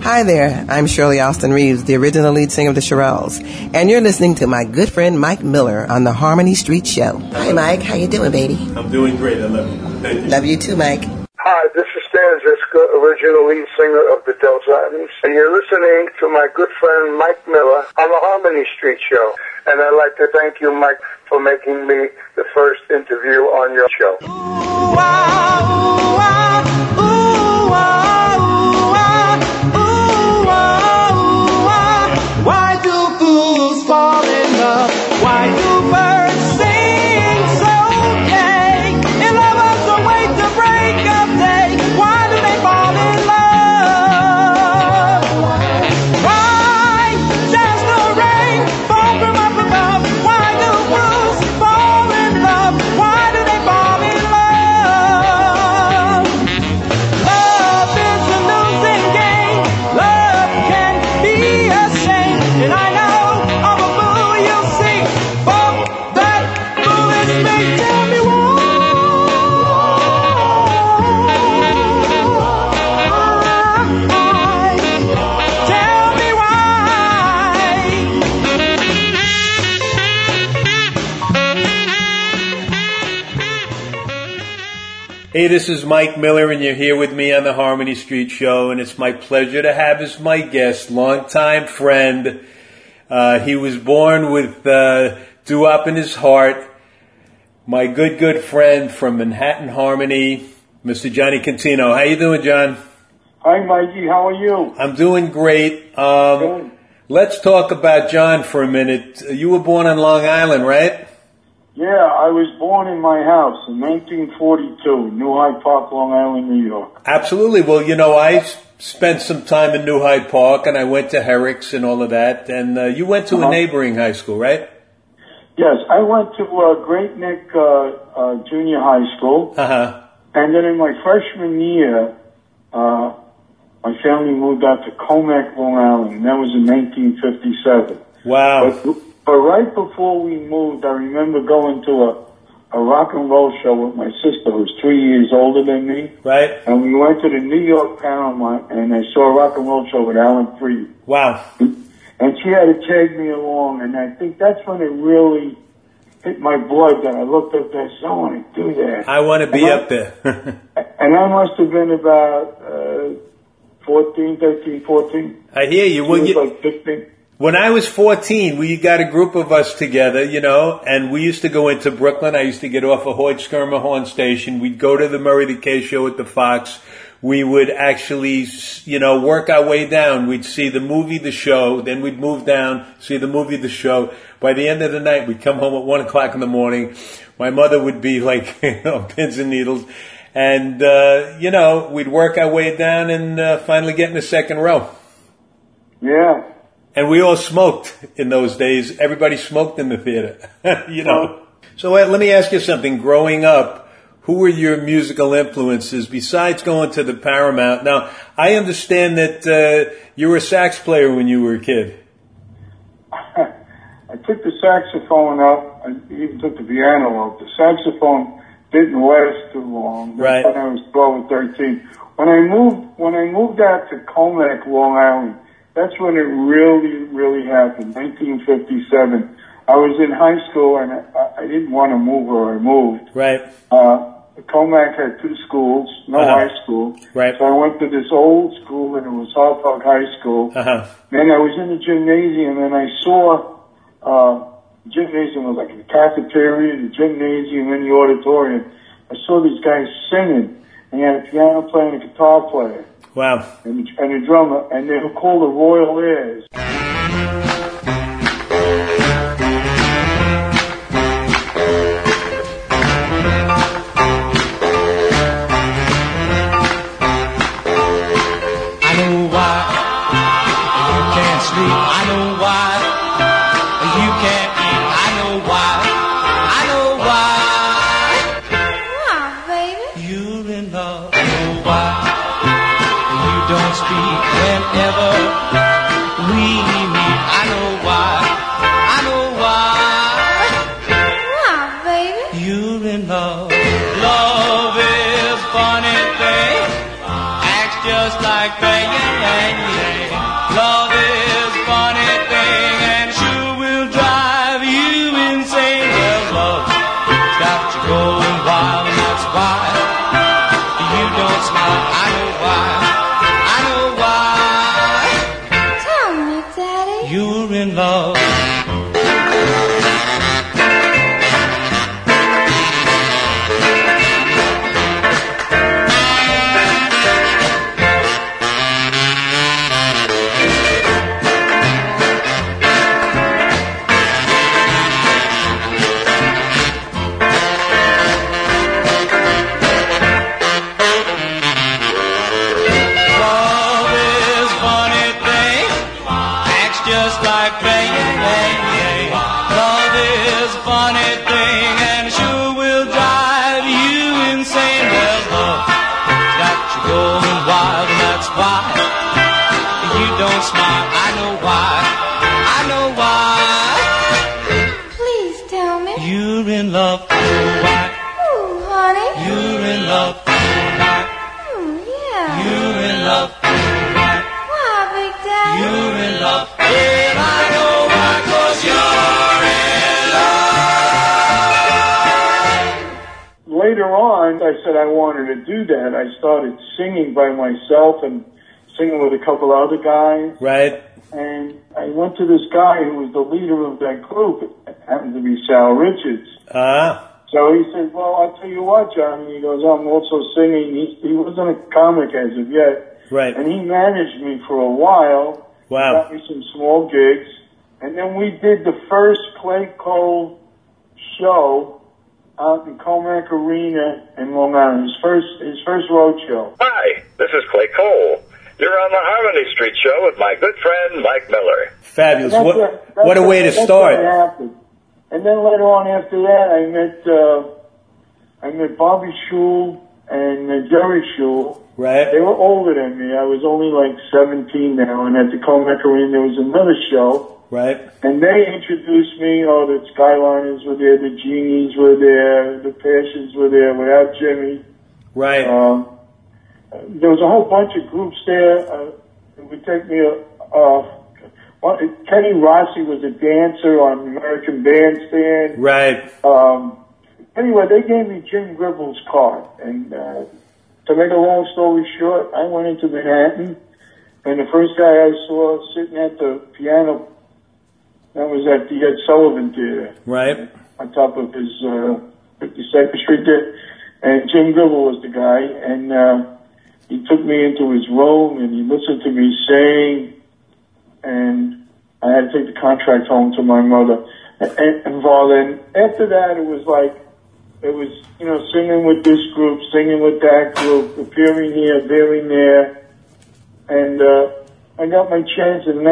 Hi there, I'm Shirley Austin Reeves, the original lead singer of the Shirelles, and you're listening to my good friend Mike Miller on the Harmony Street Show. Hi Mike, how you doing, baby? I'm doing great, I love you. Thank you. Love you too, Mike. Hi, this is Stan Ziska, original lead singer of the Dells Islands, and you're listening to my good friend Mike Miller on the Harmony Street Show. And I'd like to thank you, Mike, for making me the first interview on your show. Ooh, ah, ooh, ah, ooh, ah. Why do fools fall in love? Why do birds sing so gay? In lovers await the break of day. Why do they fall in love? Why does the rain fall from up above? Why do fools fall in love? Why do they fall in love? Love is a losing game. Love can be a shame. And I know I'm a fool, you'll see. But that foolish may tell me why. Tell me why. Hey, this is Mike Miller, and you're here with me on the Harmony Street Show, and it's my pleasure to have as my guest, longtime friend. He was born with doo-wop in his heart. My good friend from Manhattan Harmony, Mr. Johnny Contino. How you doing, John? Hi, Mikey. How are you? I'm doing great. Let's talk about John for a minute. You were born on Long Island, right? Yeah, I was born in my house in 1942, New Hyde Park, Long Island, New York. Absolutely. Well, you know, I spent some time in New Hyde Park, and I went to Herrick's and all of that. And you went to a neighboring high school, right? Yes, I went to Great Neck Junior High School. Uh-huh. And then in my freshman year, my family moved out to Comac, Long Island, and that was in 1957. Wow. But right before we moved, I remember going to a rock and roll show with my sister, who was 3 years older than me. Right. And we went to the New York Paramount, and I saw a rock and roll show with Alan Freed. Wow. And she had to take me along, and I think that's when it really hit my blood that I looked up there and said, I want to do that. I want to be up there. And I must have been about 14. I hear you. She was like 15. When I was 14, we got a group of us together, you know, and we used to go into Brooklyn. I used to get off of Hoyt Schermerhorn Station. We'd go to the Murray the K show at the Fox. We would actually, you know, work our way down. We'd see the movie, the show, then we'd move down, see the movie, the show. By the end of the night, we'd come home at 1 o'clock in the morning. My mother would be like, you know, pins and needles. And, you know, we'd work our way down and finally get in the second row. Yeah. And we all smoked in those days. Everybody smoked in the theater, you know. So let me ask you something. Growing up, who were your musical influences besides going to the Paramount? Now, I understand that you were a sax player when you were a kid. I took the saxophone up. I even took the piano up. The saxophone didn't last too long. Right. When I was 12 or 13. When I moved out to Comac, Long Island, that's when it really happened. 1957. I was in high school and I didn't want to move where I moved. Right. Comac had two schools, no high school. Right. So I went to this old school, and it was Hyde Park High School. Then I was in the gymnasium, and I saw the gymnasium was like the cafeteria, the gymnasium, and the auditorium. I saw these guys singing, and you had a piano player and a guitar player. Wow. And a drummer, and they were called the Royal Airs. I know why you can't eat. I know why. I know why. Why, baby? You're in love. I know why you don't speak whenever we meet. I know why. I know why. Why, baby? You're in love. Love is a funny thing. Acts just like banging. love. I said I wanted to do that. I started singing by myself and singing with a couple other guys. Right. And I went to this guy who was the leader of that group. It happened to be Sal Richards. So he said, well, I'll tell you what, John. He goes, I'm also singing. He wasn't a comic as of yet. Right. And he managed me for a while. Wow. Got me some small gigs. And then we did the first Clay Cole show out in Comac Arena in Long Island. His first road show. Hi, this is Clay Cole. You're on the Harmony Street Show with my good friend Mike Miller. Fabulous. What a way to start. And then later on after that, I met Bobby Schul and Jerry Schul. Right. They were older than me. I was only like 17 now, and at the Comac Arena there was another show. Right. And they introduced me, the Skyliners were there, the Genies were there, the Passions were there without Jimmy. Right. There was a whole bunch of groups there. It would take me Kenny Rossi was a dancer on American Bandstand. Right. Anyway, they gave me Jim Gribble's card. And to make a long story short, I went into Manhattan, and the first guy I saw sitting at the piano, that was at the Ed Sullivan Theater. Right. On top of his 52nd Street there. And Jim Gribble was the guy. And he took me into his room and he listened to me sing. And I had to take the contract home to my mother. And then after that, it was singing with this group, singing with that group, appearing here, appearing there. And I got my chance in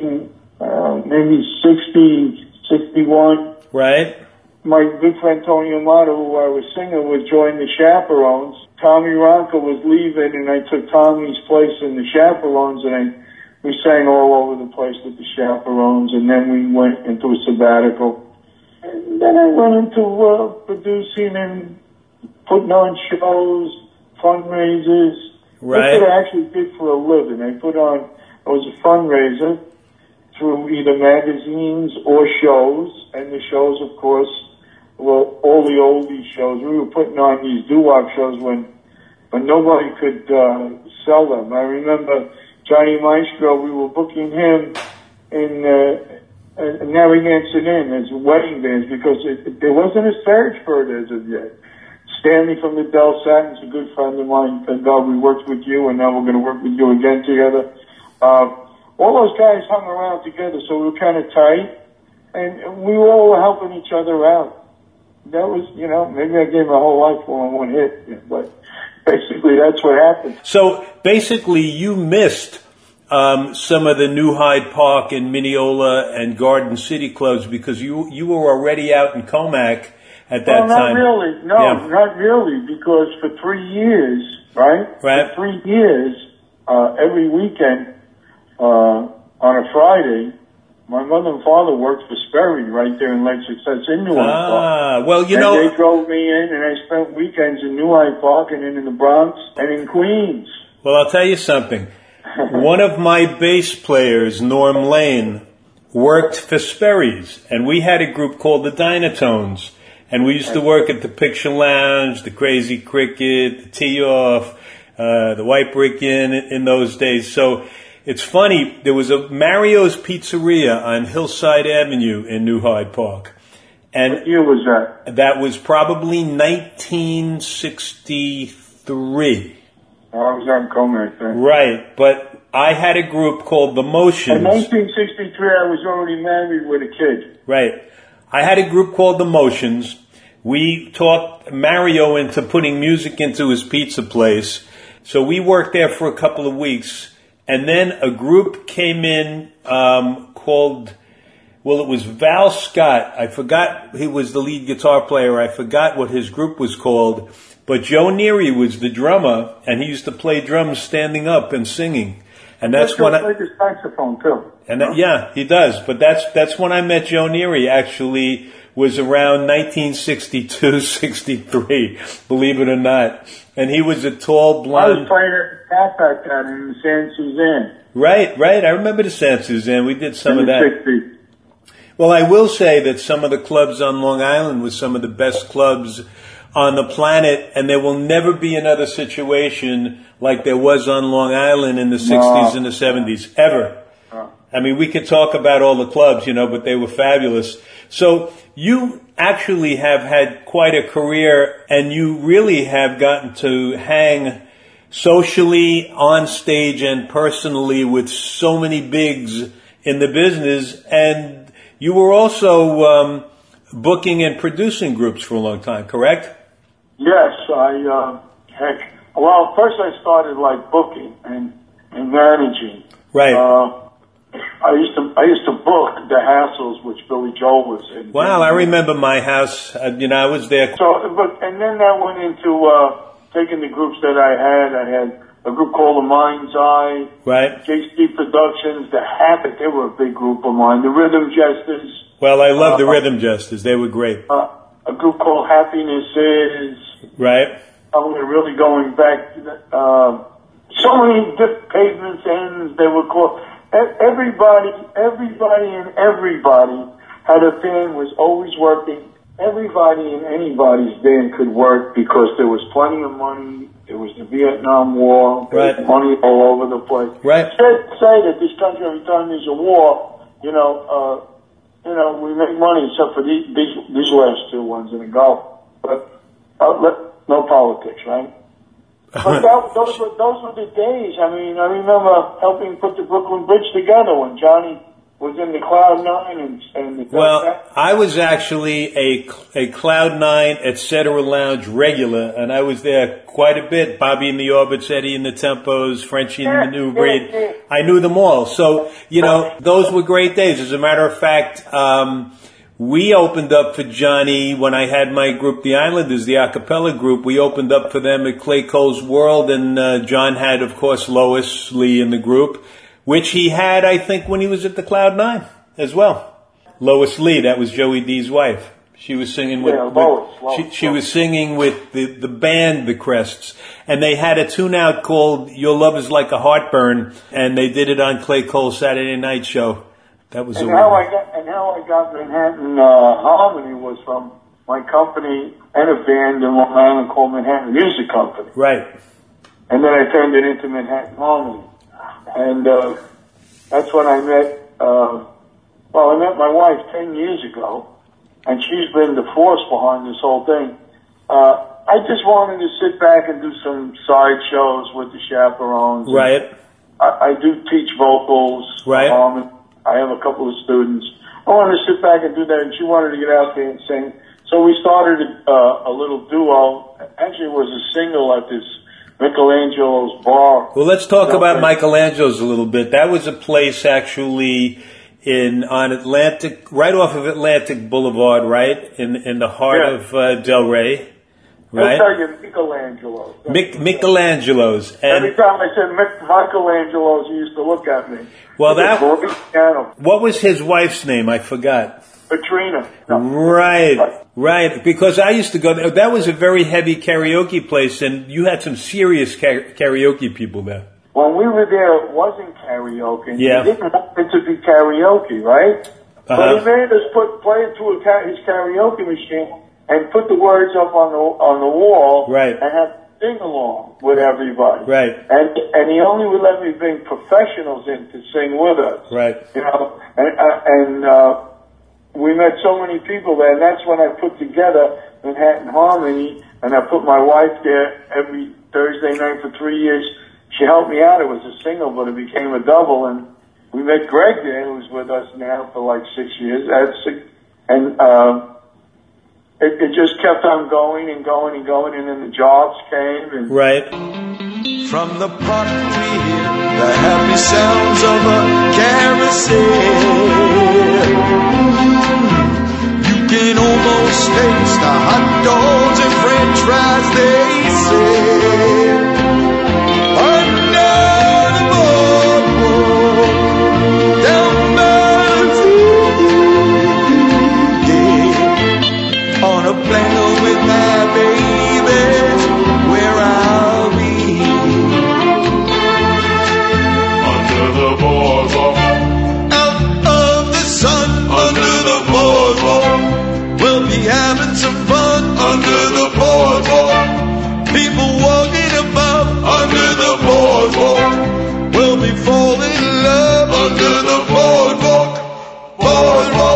maybe 60, 61. Right. My good friend Tony Amato, who I was singing with, joined the Chaperones. Tommy Ronco was leaving, and I took Tommy's place in the Chaperones, and we sang all over the place with the Chaperones, and then we went into a sabbatical. And then I went into producing and putting on shows, fundraisers. Right. That's what I actually did for a living. I was a fundraiser through either magazines or shows, and the shows, of course, were all the oldie shows. We were putting on these doo-wop shows when nobody could sell them. I remember Johnny Maestro, we were booking him in Narragansett Inn as wedding bands because there wasn't a surge for it as of yet. Stanley from the Del Satins, a good friend of mine, thank God we worked with you, and now we're going to work with you again together. All those guys hung around together, so we were kind of tight, and we were all helping each other out. That was, maybe I gave my whole life for one hit, but basically that's what happened. So basically you missed some of the New Hyde Park and Mineola and Garden City clubs because you were already out in Comac at that time. Not really, because for 3 years, right? For 3 years, every weekend, on a Friday, my mother and father worked for Sperry right there in Lake Success in New Hyde Park. Well, they drove me in, and I spent weekends in New Hyde Park and then in the Bronx and in Queens. Well, I'll tell you something. One of my bass players, Norm Lane, worked for Sperry's, and we had a group called the Dynatones, and we used to work at the Picture Lounge, the Crazy Cricket, the Tee Off, the White Brick Inn in those days. So It's funny, there was a Mario's Pizzeria on Hillside Avenue in New Hyde Park. And what year was that? That was probably 1963. I was on Comer, I think. Right, but I had a group called The Motions. In 1963, I was already married with a kid. Right. I had a group called The Motions. We talked Mario into putting music into his pizza place. So we worked there for a couple of weeks. And then a group came in called... Well, it was Val Scott. I forgot he was the lead guitar player. I forgot what his group was called. But Joe Neary was the drummer, and he used to play drums standing up and singing. And that's when I played the saxophone too. And yeah, he does. But that's when I met Joe Neary. Actually, was around 1962, 63. Believe it or not. And he was a tall blonde. I was playing at the Cat back then in the San Suzanne. Right. I remember the San Suzanne. We did some of that. 60s. Well, I will say that some of the clubs on Long Island were some of the best clubs on the planet, and there will never be another situation like there was on Long Island in the 60s and the 70s, ever. I mean, we could talk about all the clubs, but they were fabulous. So you actually have had quite a career, and you really have gotten to hang socially, on stage, and personally with so many bigs in the business, and you were also booking and producing groups for a long time, correct? Yes, well, first I started like booking and managing. Right. I used to book the Hassles, which Billy Joel was in. Wow, I remember My House. I was there. So, and then that went into taking the groups that I had. I had a group called The Mind's Eye. Right. JC Productions, The Habit, they were a big group of mine. The Rhythm Jesters. Well, I love the Rhythm Jesters. They were great. A group called Happiness Is. Right. I'm really going back to so many different Pavements Ends, they were called. Everybody had a band, was always working. Everybody in anybody's band could work because there was plenty of money. There was the Vietnam War. There was money all over the place. Right. It's fair to say that this country, every time there's a war, we make money except for these last two ones in the Gulf. But no politics, right? But those were the days. I mean, I remember helping put the Brooklyn Bridge together when Johnny was in the Cloud Nine and well, I was actually a Cloud Nine, etc. Lounge regular, and I was there quite a bit. Bobby and the Orbits, Eddie and the Tempos, Frenchie and the New Breed. I knew them all. So, those were great days. As a matter of fact, we opened up for Johnny when I had my group, the Islanders, the a cappella group. We opened up for them at Clay Cole's World, and John had, of course, Lois Lee in the group, which he had, I think, when he was at the Cloud Nine as well. Lois Lee, that was Joey D's wife. She was singing with, she was singing with the band, The Crests, and they had a tune-out called Your Love Is Like a Heartburn, and they did it on Clay Cole's Saturday Night Show. That was how I got Manhattan Harmony was from my company and a band in Long Island called Manhattan Music Company. Right. And then I turned it into Manhattan Harmony. And that's when I met, I met my wife 10 years ago, and she's been the force behind this whole thing. I just wanted to sit back and do some side shows with the chaperones. Right. I do teach vocals. Right. I have a couple of students. I wanted to sit back and do that, and she wanted to get out there and sing. So we started a little duo. Actually, it was a single at this Michelangelo's bar. Well, let's talk about Michelangelo's a little bit. That was a place actually on Atlantic, right off of Atlantic Boulevard, right? In the heart of Delray. Right? I'll tell you, Michelangelo's. Michelangelo's. And every time I said Michelangelo's, he used to look at me. Well, what was his wife's name? I forgot. Katrina. No. Right. Because I used to go there. That was a very heavy karaoke place, and you had some serious karaoke people there. When we were there, it wasn't karaoke. Yeah. He didn't want it to be karaoke, right? But he made us play it to his karaoke machine and put the words up on the wall. Right. And have sing-along with everybody. Right. And he only would let me bring professionals in to sing with us. Right. You know, and we met so many people there, and that's when I put together Manhattan Harmony, and I put my wife there every Thursday night for 3 years. She helped me out. It was a single, but it became a double, and we met Greg there, who's with us now for like 6 years. And it just kept on going and going and going, and then the jobs came. And right. From the park we hear the happy sounds of a carousel. You can almost taste the hot dogs and french fries they sell. Under the boardwalk, down by the on a plane with my baby, where I'll be. Under the boardwalk, out of the sun, under the boardwalk, we'll be having some fun. Under the boardwalk, people walking above. Under the boardwalk, we'll be falling in love. Under the boardwalk, boardwalk.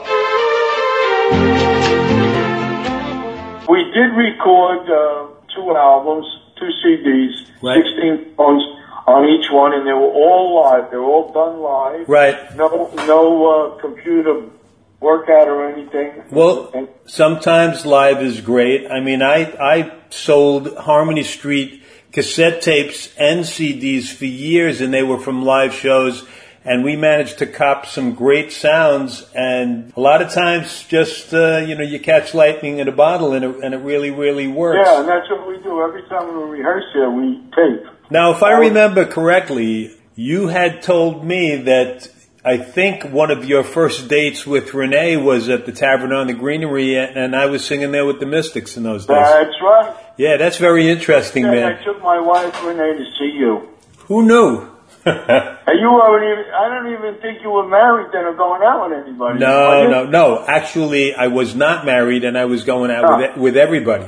We did record 2 albums, 2 CDs, right. 16 songs on each one, and they were all live. They were all done live. Right. No computer workout or anything. Well, sometimes live is great. I mean, I sold Harmony Street cassette tapes and CDs for years, and they were from live shows. And we managed to cop some great sounds, and a lot of times just, you catch lightning in a bottle, and it really, really works. Yeah, and that's what we do. Every time we rehearse here, we tape. Now, if I remember correctly, you had told me that I think one of your first dates with Renee was at the Tavern on the Greenery, and I was singing there with the Mystics in those days. That's right. Yeah, that's very interesting, man. I took my wife, Renee, to see you. Who knew? And you weren't even, I don't even think you were married then or going out with anybody. No. Actually, I was not married, and I was going out with everybody.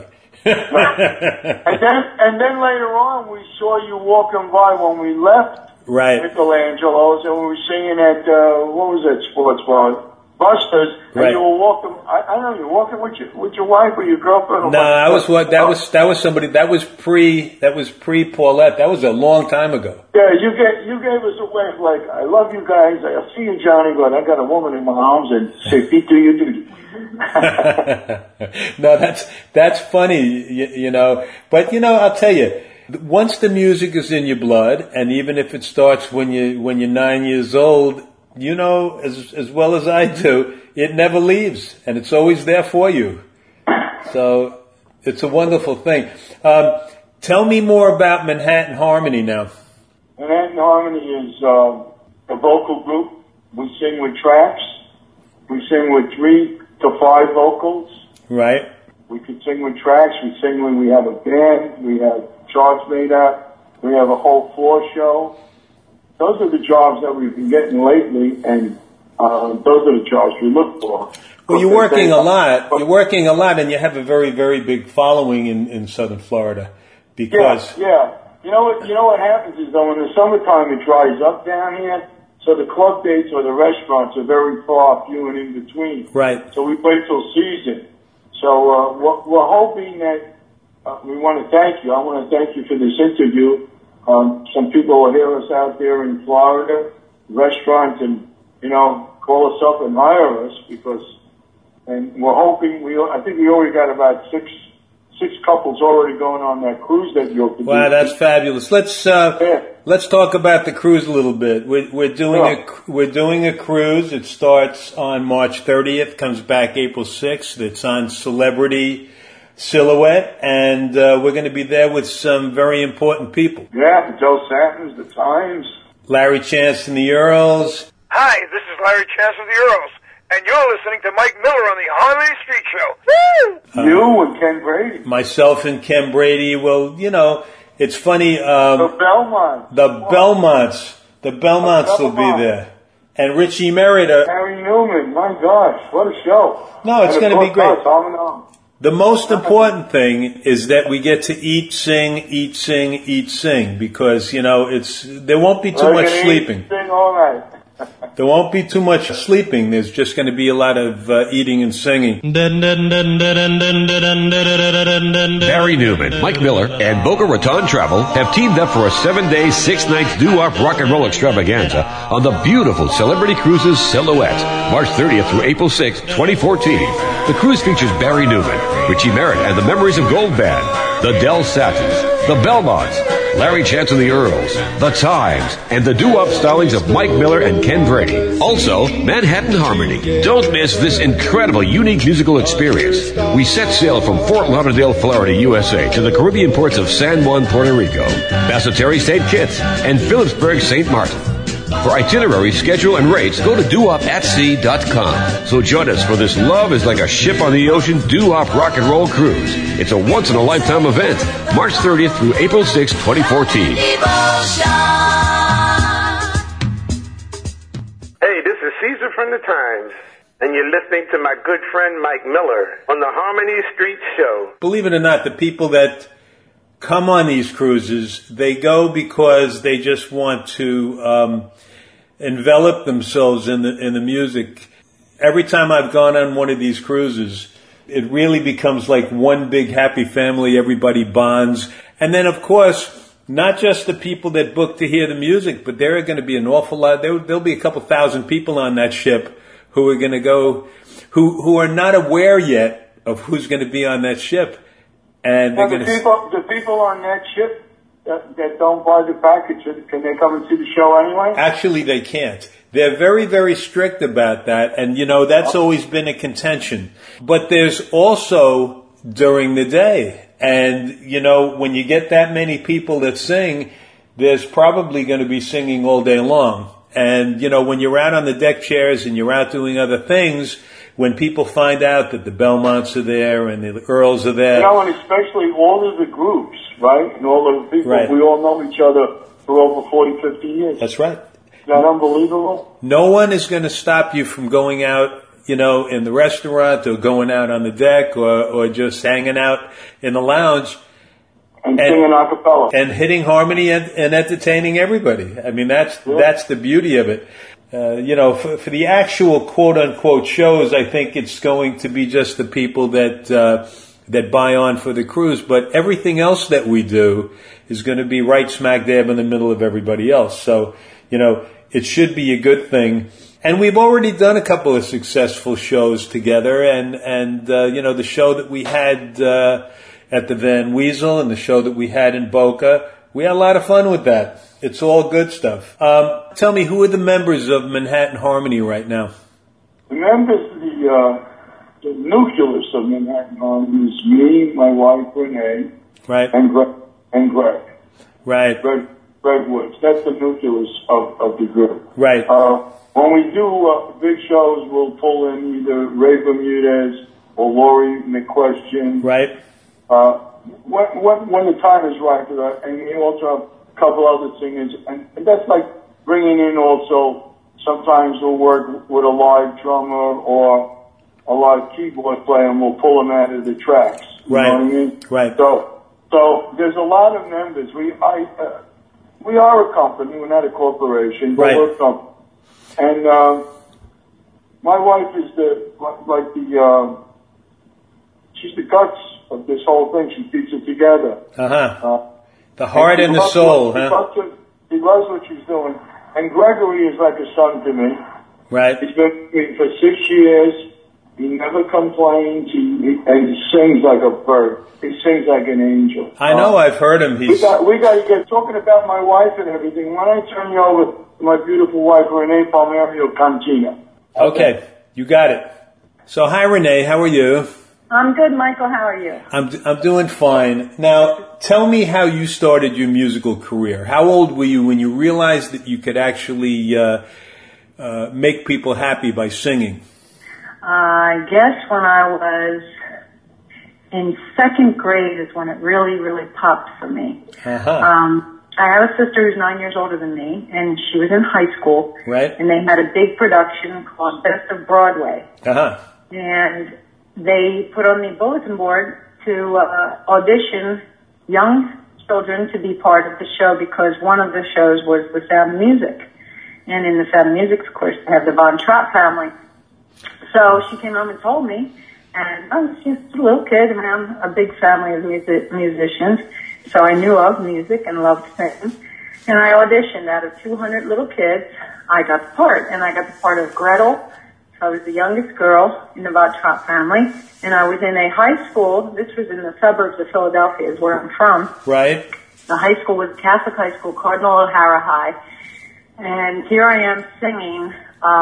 and then later on, we saw you walking by when we left Michelangelo's, and we were singing at, what was that sports bar? Buster's, and you were walking. I don't know. You were walking with your wife or your girlfriend? No, that was somebody. That was pre Paulette. That was a long time ago. Yeah, you gave us a wave like, I love you guys. I'll see you, Johnny, but I got a woman in my arms, and say, Pete, do your duty. No, that's funny, But I'll tell you. Once the music is in your blood, and even if it starts when you're 9 years old. As well as I do, it never leaves, and it's always there for you. So it's a wonderful thing. Tell me more about Manhattan Harmony now. Manhattan Harmony is a vocal group. We sing with tracks. We sing with 3 to 5 vocals. Right. We can sing with tracks. We sing when we have a band. We have charts made up. We have a whole floor show. Those are the jobs that we've been getting lately, and those are the jobs we look for. Well, you're working a lot. You're working a lot, and you have a very, very big following in Southern Florida. Because yeah. You know what happens is though in the summertime it dries up down here, so the club dates or the restaurants are very far, few and in between. Right. So we wait till season. So we're hoping that we want to thank you. I want to thank you for this interview. Some people will hear us out there in Florida, restaurants, and, call us up and hire us and we're hoping, I think we already got about six couples already going on that cruise that you're producing. Wow, that's fabulous. Let's talk about the cruise a little bit. We're doing a cruise. It starts on March 30th, comes back April 6th. It's on Celebrity Silhouette, and we're going to be there with some very important people. Yeah, the Joe Satins, the Times. Larry Chance and the Earls. Hi, this is Larry Chance of the Earls, and you're listening to Mike Miller on the Harmony Street Show. Woo! You and Ken Brady. Myself and Ken Brady. Well, it's funny. The Belmonts. The Belmonts will be there. And Richie Merida. Harry Newman. My gosh, what a show. No, it's going to be great. The most important thing is that we get to eat, sing, because, you know, there won't be too much sleeping. Sing all night. There won't be too much sleeping. There's just going to be a lot of eating and singing. Barry Newman, Mike Miller, and Boca Raton Travel have teamed up for a 7-day, 6-night doo-wop rock and roll extravaganza on the beautiful Celebrity Cruises Silhouette, March 30th through April 6th, 2014. The cruise features Barry Newman, Richie Merritt and the Memories of Gold Band, the Del Sattons, the Belmonts, Larry Chance and the Earls, the Times, and the doo-wop stylings of Mike Miller and Ken Brady. Also, Manhattan Harmony. Don't miss this incredible, unique musical experience. We set sail from Fort Lauderdale, Florida, USA, to the Caribbean ports of San Juan, Puerto Rico, Basseterre, St. Kitts, and Phillipsburg, St. Martin. For itinerary, schedule, and rates, go to doowopatsea.com. So join us for this Love is Like a Ship on the Ocean doo-wop rock and roll cruise. It's a once-in-a-lifetime event, March 30th through April 6th, 2014. Hey, this is Caesar from the Times, and you're listening to my good friend Mike Miller on the Harmony Street Show. Believe it or not, the people that come on these cruises, they go because they just want to envelop themselves in the music. Every time I've gone on one of these cruises, it really becomes like one big happy family. Everybody bonds. And then, of course, not just the people that book to hear the music, but there are going to be an awful lot. There'll be a couple thousand people on that ship who are going to go, who are not aware yet of who's going to be on that ship. And the people on that ship that don't buy the package, can they come and see the show anyway? Actually, they can't. They're very, very strict about that. And, you know, that's always been a contention. But there's also during the day. And, you know, when you get that many people that sing, there's probably going to be singing all day long. And, you know, when you're out on the deck chairs and you're out doing other things, when people find out that the Belmonts are there and the Earls are there. You know, and especially all of the groups, right? And all of the people, right. We all know each other for over 40, 50 years. That's right. Is that unbelievable? No one is going to stop you from going out, you know, in the restaurant or going out on the deck or just hanging out in the lounge. And singing a cappella. And hitting harmony and entertaining everybody. I mean, that's the beauty of it. You know, for the actual quote-unquote shows, I think it's going to be just the people that buy on for the cruise. But everything else that we do is going to be right smack dab in the middle of everybody else. So, you know, it should be a good thing. And we've already done a couple of successful shows together. And you know, the show that we had at the Van Weasel and the show that we had in Boca, we had a lot of fun with that. It's all good stuff. Tell me, who are the members of Manhattan Harmony right now? The members, the nucleus of Manhattan Harmony is me, my wife Renee, right, and Greg. Right. Greg Woods. That's the nucleus of the group. Right. When we do big shows, we'll pull in either Ray Bermudez or Laurie McQuestion. Right. When the time is right, and we also have a couple other singers, and that's like bringing in also, sometimes we'll work with a live drummer or a live keyboard player and we'll pull them out of the tracks. You right. know what I mean? Right. So there's a lot of members. We are a company, we're not a corporation, but right. We're a company. And my wife is she's the guts of this whole thing. She keeps it together. The heart and the soul, huh? She loves what she's doing. And Gregory is like a son to me. Right. He's been with me for 6 years. He never complains. He sings like a bird. He sings like an angel. I know. I've heard him. We got to get talking about my wife and everything. Why don't I turn you over to my beautiful wife, Renee Palmerio Cantina? Okay. You got it. So, hi, Renee. How are you? I'm good, Michael. How are you? I'm doing fine. Now, tell me how you started your musical career. How old were you when you realized that you could actually make people happy by singing? I guess when I was in second grade is when it really, really popped for me. I have a sister who's 9 years older than me, and she was in high school. Right. And they had a big production called Best of Broadway. And they put on the bulletin board to audition young children to be part of the show because one of the shows was The Sound of Music. And in The Sound of Music, of course, they have the Von Trapp family. So she came home and told me, and I was just a little kid, and I'm a big family of musicians, so I knew of music and loved singing. And I auditioned out of 200 little kids. I got the part, and I got the part of Gretel. So I was the youngest girl in the Von Trapp family, and I was in a high school. This was in the suburbs of Philadelphia, is where I'm from. Right. The high school was Catholic High School, Cardinal O'Hara High. And here I am singing,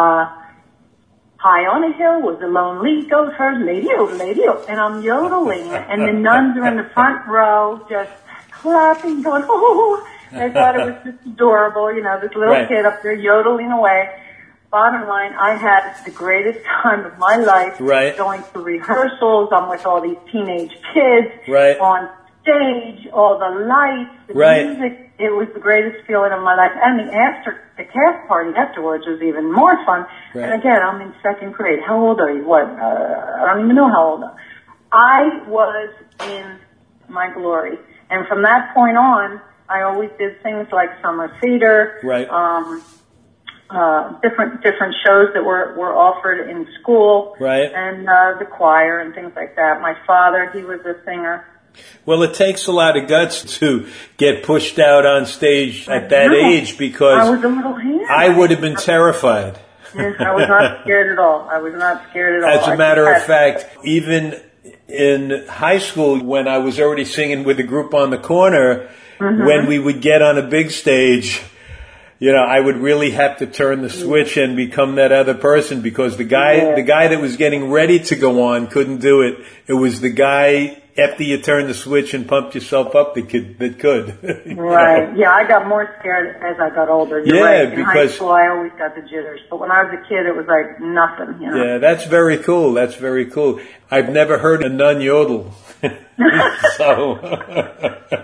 high on a hill was a lonely goat herd, lady-o, lady-o, and I'm yodeling, and the nuns are in the front row just clapping, going, oh, they thought it was just adorable, you know, this little kid up there yodeling away. Bottom line, I had the greatest time of my life going to rehearsals. I'm with all these teenage kids on stage, all the lights, the music. It was the greatest feeling of my life. And the cast party afterwards was even more fun. And again, I'm in second grade. How old are you? What? I don't even know how old I am. I was in my glory. And from that point on, I always did things like summer theater, different shows that were offered in school, and the choir and things like that. My father, he was a singer. Well, it takes a lot of guts to get pushed out on stage at that age because I was a little hand. I would have been terrified. Yes, I was not scared at all. I was not scared at all. As a matter of fact, even in high school, when I was already singing with the group on the corner, when we would get on a big stage, you know, I would really have to turn the switch and become that other person because the guy that was getting ready to go on couldn't do it. It was the guy after you turn the switch and pumped yourself up that could. Right. Yeah, I got more scared as I got older. You're right. In high school, I always got the jitters. But when I was a kid, it was like nothing, you know. Yeah, that's very cool. That's very cool. I've never heard a nun yodel. So...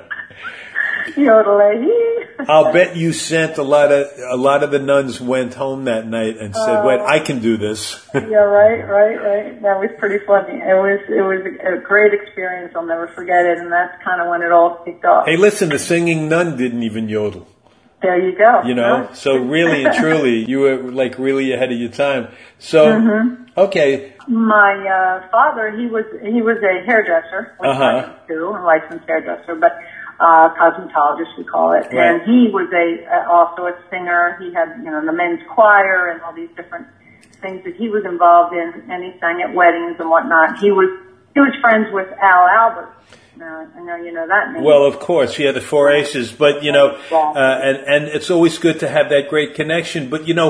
I'll bet you sent a lot of the nuns went home that night and said, "Wait, I can do this." Yeah, right. That was pretty funny. It was a great experience. I'll never forget it, and that's kind of when it all kicked off. Hey, listen, the singing nun didn't even yodel. There you go. You know, so really and truly, you were like really ahead of your time. So, okay. My father, he was a hairdresser, which I am too, a licensed hairdresser, but cosmetologist we call it. And he was also a singer. He had, you know, the men's choir and all these different things that he was involved in, and he sang at weddings and whatnot. He was friends with Al Albert. I know you know that name. Well, of course, yeah, the Four Aces, but you know, and it's always good to have that great connection. But you know,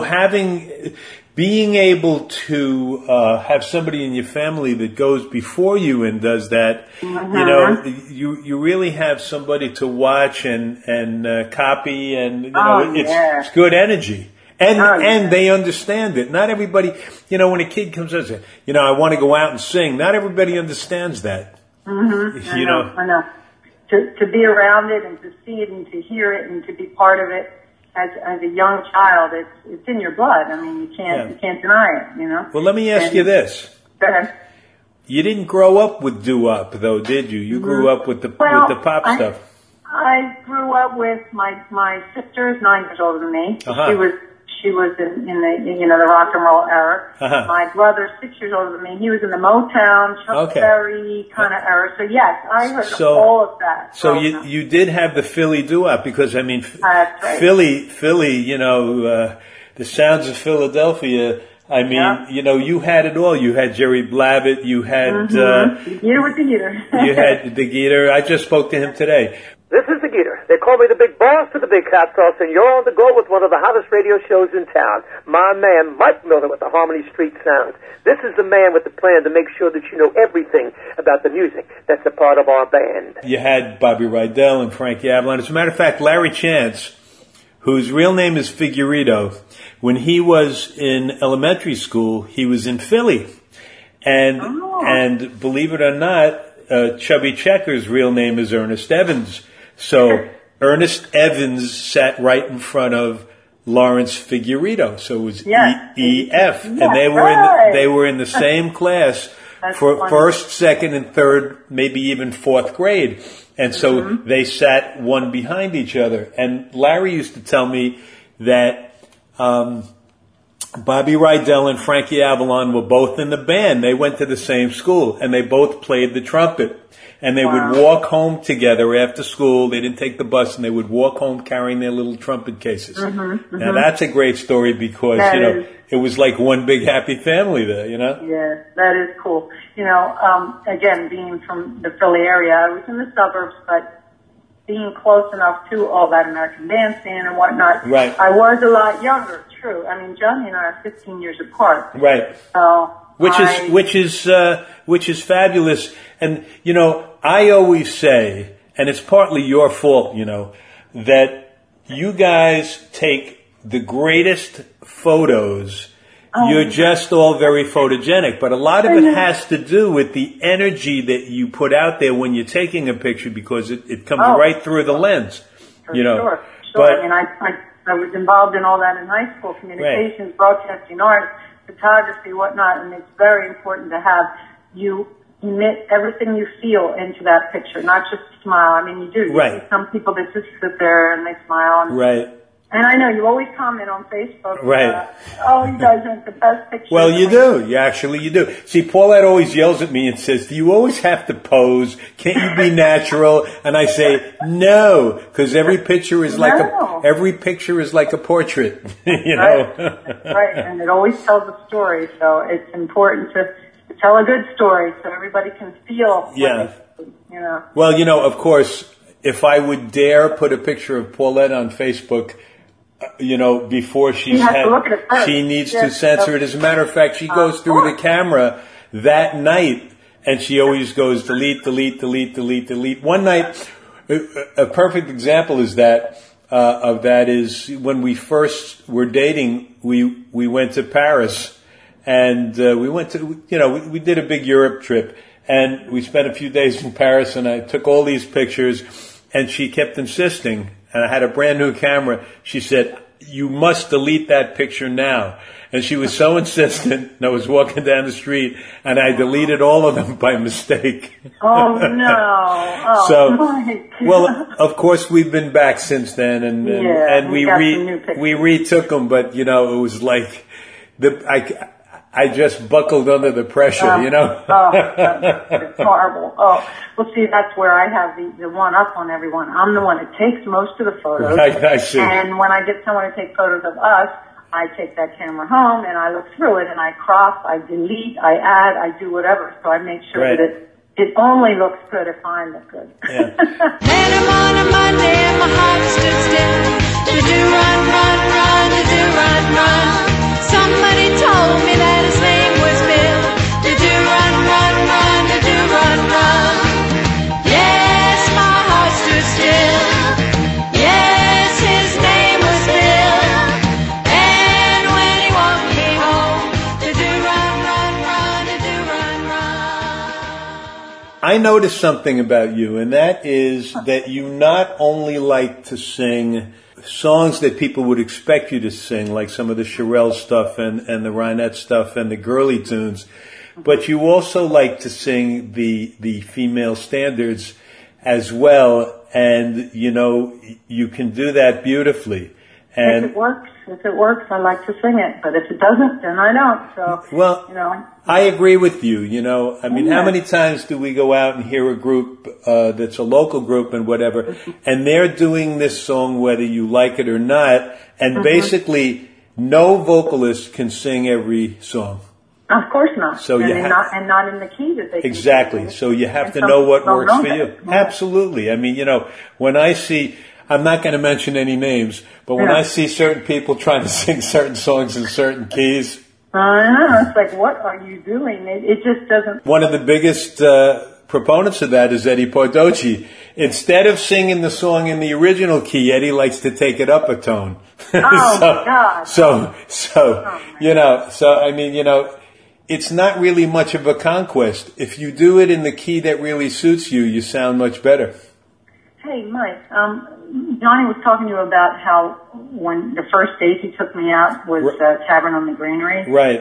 being able to have somebody in your family that goes before you and does that, you know, you really have somebody to watch and copy, and you know, it's good energy. And they understand it. Not everybody, you know, when a kid comes and says, you know, I want to go out and sing, not everybody understands that. I know. To be around it and to see it and to hear it and to be part of it as a young child, it's in your blood. I mean, you can't deny it, you know. Well, let me ask you this. Go ahead. You didn't grow up with doo-wop, though, did you? You grew up with the pop stuff. I grew up with my sister is 9 years older than me. She was in the rock and roll era. My brother's 6 years older than me. He was in the Motown, Chuck Berry kind of era. So yes, I heard all of that. So you did have the Philly doo-wop because I mean, Philly, you know, the sounds of Philadelphia. I mean, you know, you had it all. You had Jerry Blavat. You had the Geeter with the Geeter. You had the Geeter. I just spoke to him today. This is the Geeter. They call me the big boss of the big hot sauce, and you're on the go with one of the hottest radio shows in town. My man, Mike Miller with the Harmony Street Sound. This is the man with the plan to make sure that you know everything about the music that's a part of our band. You had Bobby Rydell and Frankie Avalon. As a matter of fact, Larry Chance, whose real name is Figurito, when he was in elementary school, he was in Philly. And believe it or not, Chubby Checker's real name is Ernest Evans. So Ernest Evans sat right in front of Lawrence Figurito. So it was EF. And they were in the same class for first, second, and third, maybe even fourth grade. And so they sat one behind each other. And Larry used to tell me that Bobby Rydell and Frankie Avalon were both in the band. They went to the same school, and they both played the trumpet. And they would walk home together after school. They didn't take the bus, and they would walk home carrying their little trumpet cases. Now, that's a great story because, it was like one big happy family there, Yeah, that is cool. Again, being from the Philly area, I was in the suburbs, but being close enough to all that American dancing and whatnot, I was a lot younger, true. I mean, Johnny and I are 15 years apart. Right. So which is fabulous. And, I always say, and it's partly your fault, that you guys take the greatest photos. You're just all very photogenic, but a lot of it has to do with the energy that you put out there when you're taking a picture because it comes right through the lens, Sure. But, I mean, I was involved in all that in high school, communications, broadcasting art, photography, whatnot, and it's very important to have you emit everything you feel into that picture, not just smile. I mean, you do. You see some people that just sit there and they smile. And, and I know you always comment on Facebook. You guys make the best pictures. Well, you do. You do. See, Paulette always yells at me and says, do you always have to pose? Can't you be natural? And I say, no, because every picture is like a portrait, Right, and it always tells a story, so it's important to tell a good story so everybody can feel. Well, of course, if I would dare put a picture of Paulette on Facebook, before she needs to censor it. As a matter of fact, she goes through the camera that night and she always goes delete, delete, delete, delete, delete. One night, a perfect example is of that is when we first were dating, we went to Paris and we went to, we did a big Europe trip and we spent a few days in Paris and I took all these pictures and she kept insisting. And I had a brand new camera. She said, you must delete that picture now. And she was so insistent. And I was walking down the street and I deleted all of them by mistake. Oh, no. Well, of course we've been back since then and we retook them, but it was like I just buckled under the pressure, It's horrible. Well, see, that's where I have the one up on everyone. I'm the one that takes most of the photos. I see. And when I get someone to take photos of us, I take that camera home and I look through it and I crop, I delete, I add, I do whatever. So I make sure that it only looks good if I look good. Met him on a Monday and my heart stood still. To do run, run, run, to do run, run. Somebody told me that his name was Bill. To do run, run, run, to do run, run. Yes, my heart stood still. Yes, his name was Bill. And when he walked me home, to do run, run, run, to do run, run. I noticed something about you, and that is that you not only like to sing songs that people would expect you to sing, like some of the Shirelle stuff and the Rhinette stuff and the girly tunes, but you also like to sing the female standards as well, and you can do that beautifully. And if it works, I like to sing it, but if it doesn't, then I don't. So, I agree with you. I mean, how many times do we go out and hear a group that's a local group and whatever, and they're doing this song whether you like it or not, and basically no vocalist can sing every song. Of course not. So and not in the key that they exactly. Can so you have to know what works for you. Absolutely. I mean, when I see, I'm not going to mention any names, but when I see certain people trying to sing certain songs in certain keys, it's like, what are you doing? It just doesn't. One of the biggest proponents of that is Eddie Portocci. Instead of singing the song in the original key, Eddie likes to take it up a tone. Oh, my God. So I mean, it's not really much of a conquest. If you do it in the key that really suits you, you sound much better. Hey, Mike, Johnny was talking to you about how when the first date he took me out was Tavern on the Greenery. Right.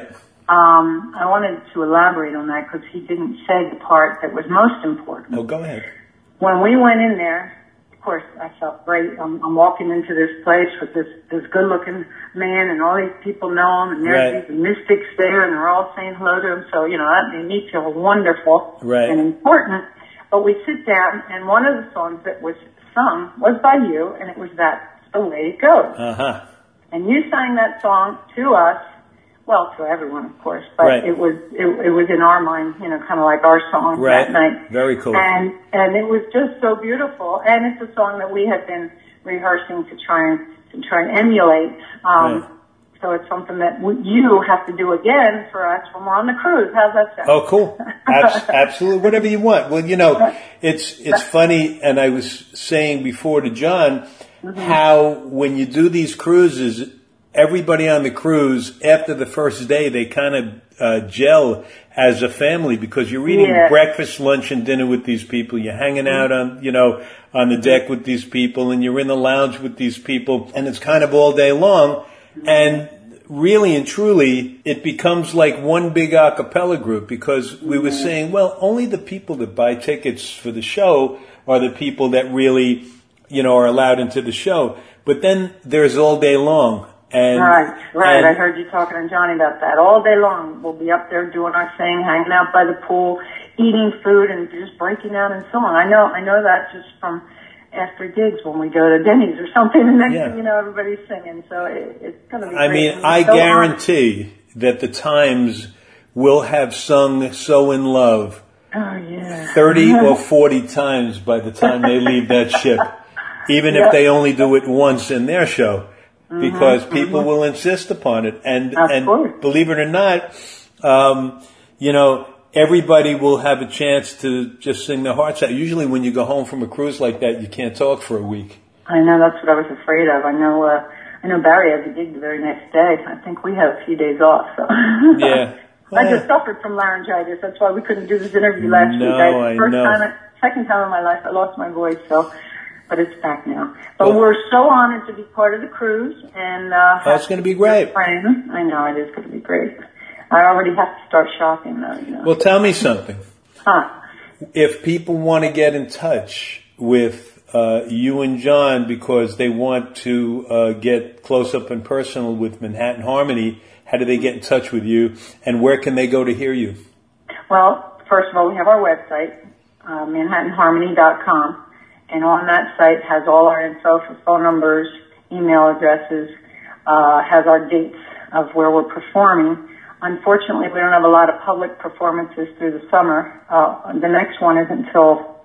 I wanted to elaborate on that because he didn't say the part that was most important. Oh, go ahead. When we went in there, of course, I felt great. I'm walking into this place with this good-looking man, and all these people know him, and there's these mystics there, and they're all saying hello to him. So, that made me feel wonderful and important. But we sit down, and one of the songs that was sung was by you, and it was That's the Way It Goes. Uh-huh. And you sang that song to us, well, to everyone, of course, but it was in our mind, kind of like our song that night. Very cool. And it was just so beautiful. And it's a song that we had been rehearsing to try and emulate. So it's something that you have to do again for us when we're on the cruise. How's that sound? Oh, cool. Absolutely. Whatever you want. Well, it's funny, and I was saying before to John, how when you do these cruises, everybody on the cruise, after the first day, they kind of gel as a family because you're eating breakfast, lunch, and dinner with these people. You're hanging out on the deck with these people, and you're in the lounge with these people, and it's kind of all day long. And really and truly, it becomes like one big a cappella group because we were saying, well, only the people that buy tickets for the show are the people that really, are allowed into the show. But then there's all day long. And, right. I heard you talking to Johnny about that. All day long, we'll be up there doing our thing, hanging out by the pool, eating food, and just breaking out in song. I know that just from after gigs when we go to Denny's or something, and next thing you know, everybody's singing. So it's going to be great. I guarantee that the Times will have sung So in Love 30 or 40 times by the time they leave that ship, even if they only do it once in their show. Because people will insist upon it, and believe it or not, everybody will have a chance to just sing their hearts out. Usually, when you go home from a cruise like that, you can't talk for a week. I know, that's what I was afraid of. I know Barry has a gig the very next day. I think we have a few days off. So. Yeah. I just suffered from laryngitis. That's why we couldn't do this interview last week. Second time in my life I lost my voice. So. But it's back now. But we're so honored to be part of the cruise, and it's going to be great. I know it is going to be great. I already have to start shopping though. Well, tell me something. If people want to get in touch with you and John because they want to get close up and personal with Manhattan Harmony, how do they get in touch with you, and where can they go to hear you? Well, first of all, we have our website, ManhattanHarmony.com. And on that site has all our info for phone numbers, email addresses, has our dates of where we're performing. Unfortunately, we don't have a lot of public performances through the summer. The next one is until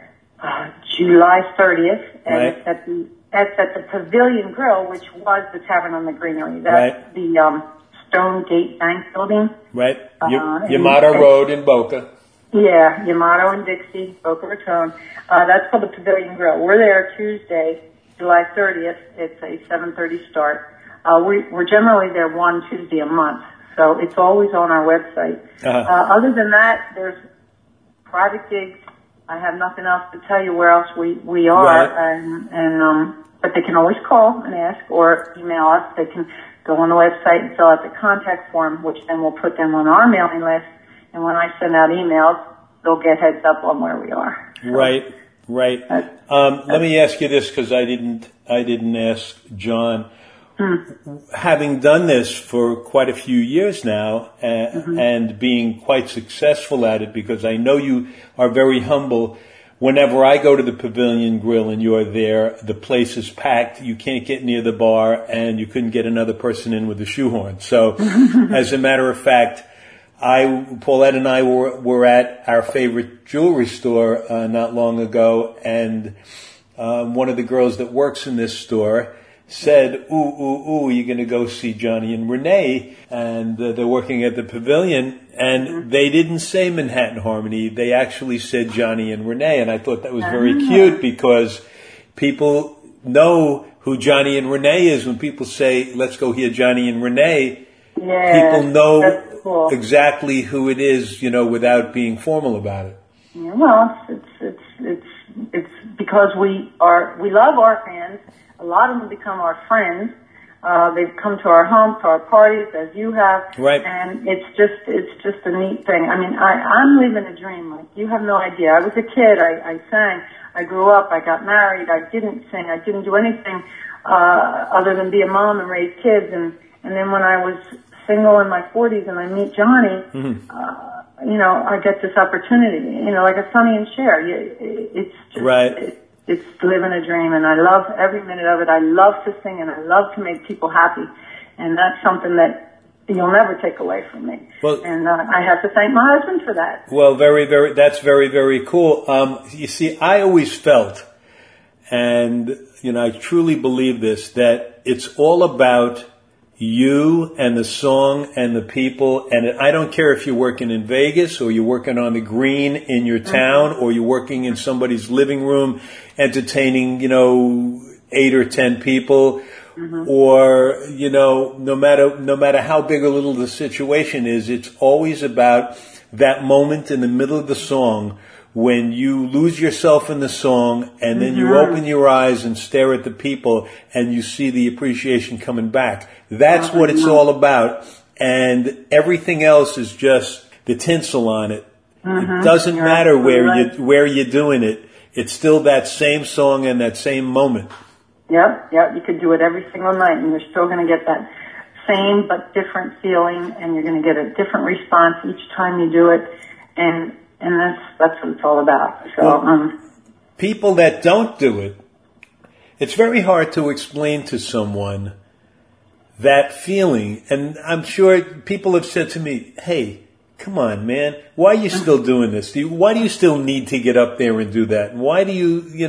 July 30th, and it's at the Pavilion Grill, which was the Tavern on the Greenery. That's the Stone Gate Bank building. Right. Yamato Road in Boca. Yeah, Yamato and Dixie, Boca Raton. That's called the Pavilion Grill. We're there Tuesday, July 30th. It's a 7:30 start. We're generally there one Tuesday a month, so it's always on our website. Other than that, there's private gigs. I have nothing else to tell you where else we are, but they can always call and ask or email us. They can go on the website and fill out the contact form, which then we'll put them on our mailing list. And when I send out emails, they'll get heads up on where we are. So, right. Let me ask you this because I didn't ask John. Having done this for quite a few years now and being quite successful at it, because I know you are very humble. Whenever I go to the Pavilion Grill and you're there, the place is packed. You can't get near the bar, and you couldn't get another person in with a shoehorn. So, as a matter of fact, Paulette and I were at our favorite jewelry store not long ago, and one of the girls that works in this store said, ooh, you're going to go see Johnny and Renee, and they're working at the Pavilion, and they didn't say Manhattan Harmony, they actually said Johnny and Renee, and I thought that was very cute because people know who Johnny and Renee is. When people say, let's go hear Johnny and Renee, people know exactly who it is, without being formal about it. Yeah, well, it's because we love our fans. A lot of them become our friends. They've come to our homes, to our parties, as you have. Right. And it's just a neat thing. I mean, I'm living a dream. Like, you have no idea. I was a kid. I sang. I grew up. I got married. I didn't sing. I didn't do anything, other than be a mom and raise kids. And then when I was single in my 40s and I meet Johnny, you know, I get this opportunity, you know, like a Sonny and Cher. It's just, right. It's living a dream, and I love every minute of it. I love to sing, and I love to make people happy, and that's something that you'll never take away from me. Well, and I have to thank my husband for that. Well, that's very, very cool. You see, I always felt, and, you know, I truly believe this, that it's all about you and the song and the people. And I don't care if you're working in Vegas or you're working on the green in your town or you're working in somebody's living room entertaining, you know, 8 or 10 people, or, you know, no matter how big or little the situation is, it's always about that moment in the middle of the song when you lose yourself in the song and then you open your eyes and stare at the people and you see the appreciation coming back. That's what it's all about. And everything else is just the tinsel on it. It doesn't matter where you're doing it. It's still that same song and that same moment. Yep. You could do it every single night and you're still going to get that same but different feeling, and you're going to get a different response each time you do it. And that's what it's all about. So, people that don't do it, it's very hard to explain to someone that feeling. And I'm sure people have said to me, hey, come on, man, why are you still doing this? Why do you still need to get up there and do that? Why do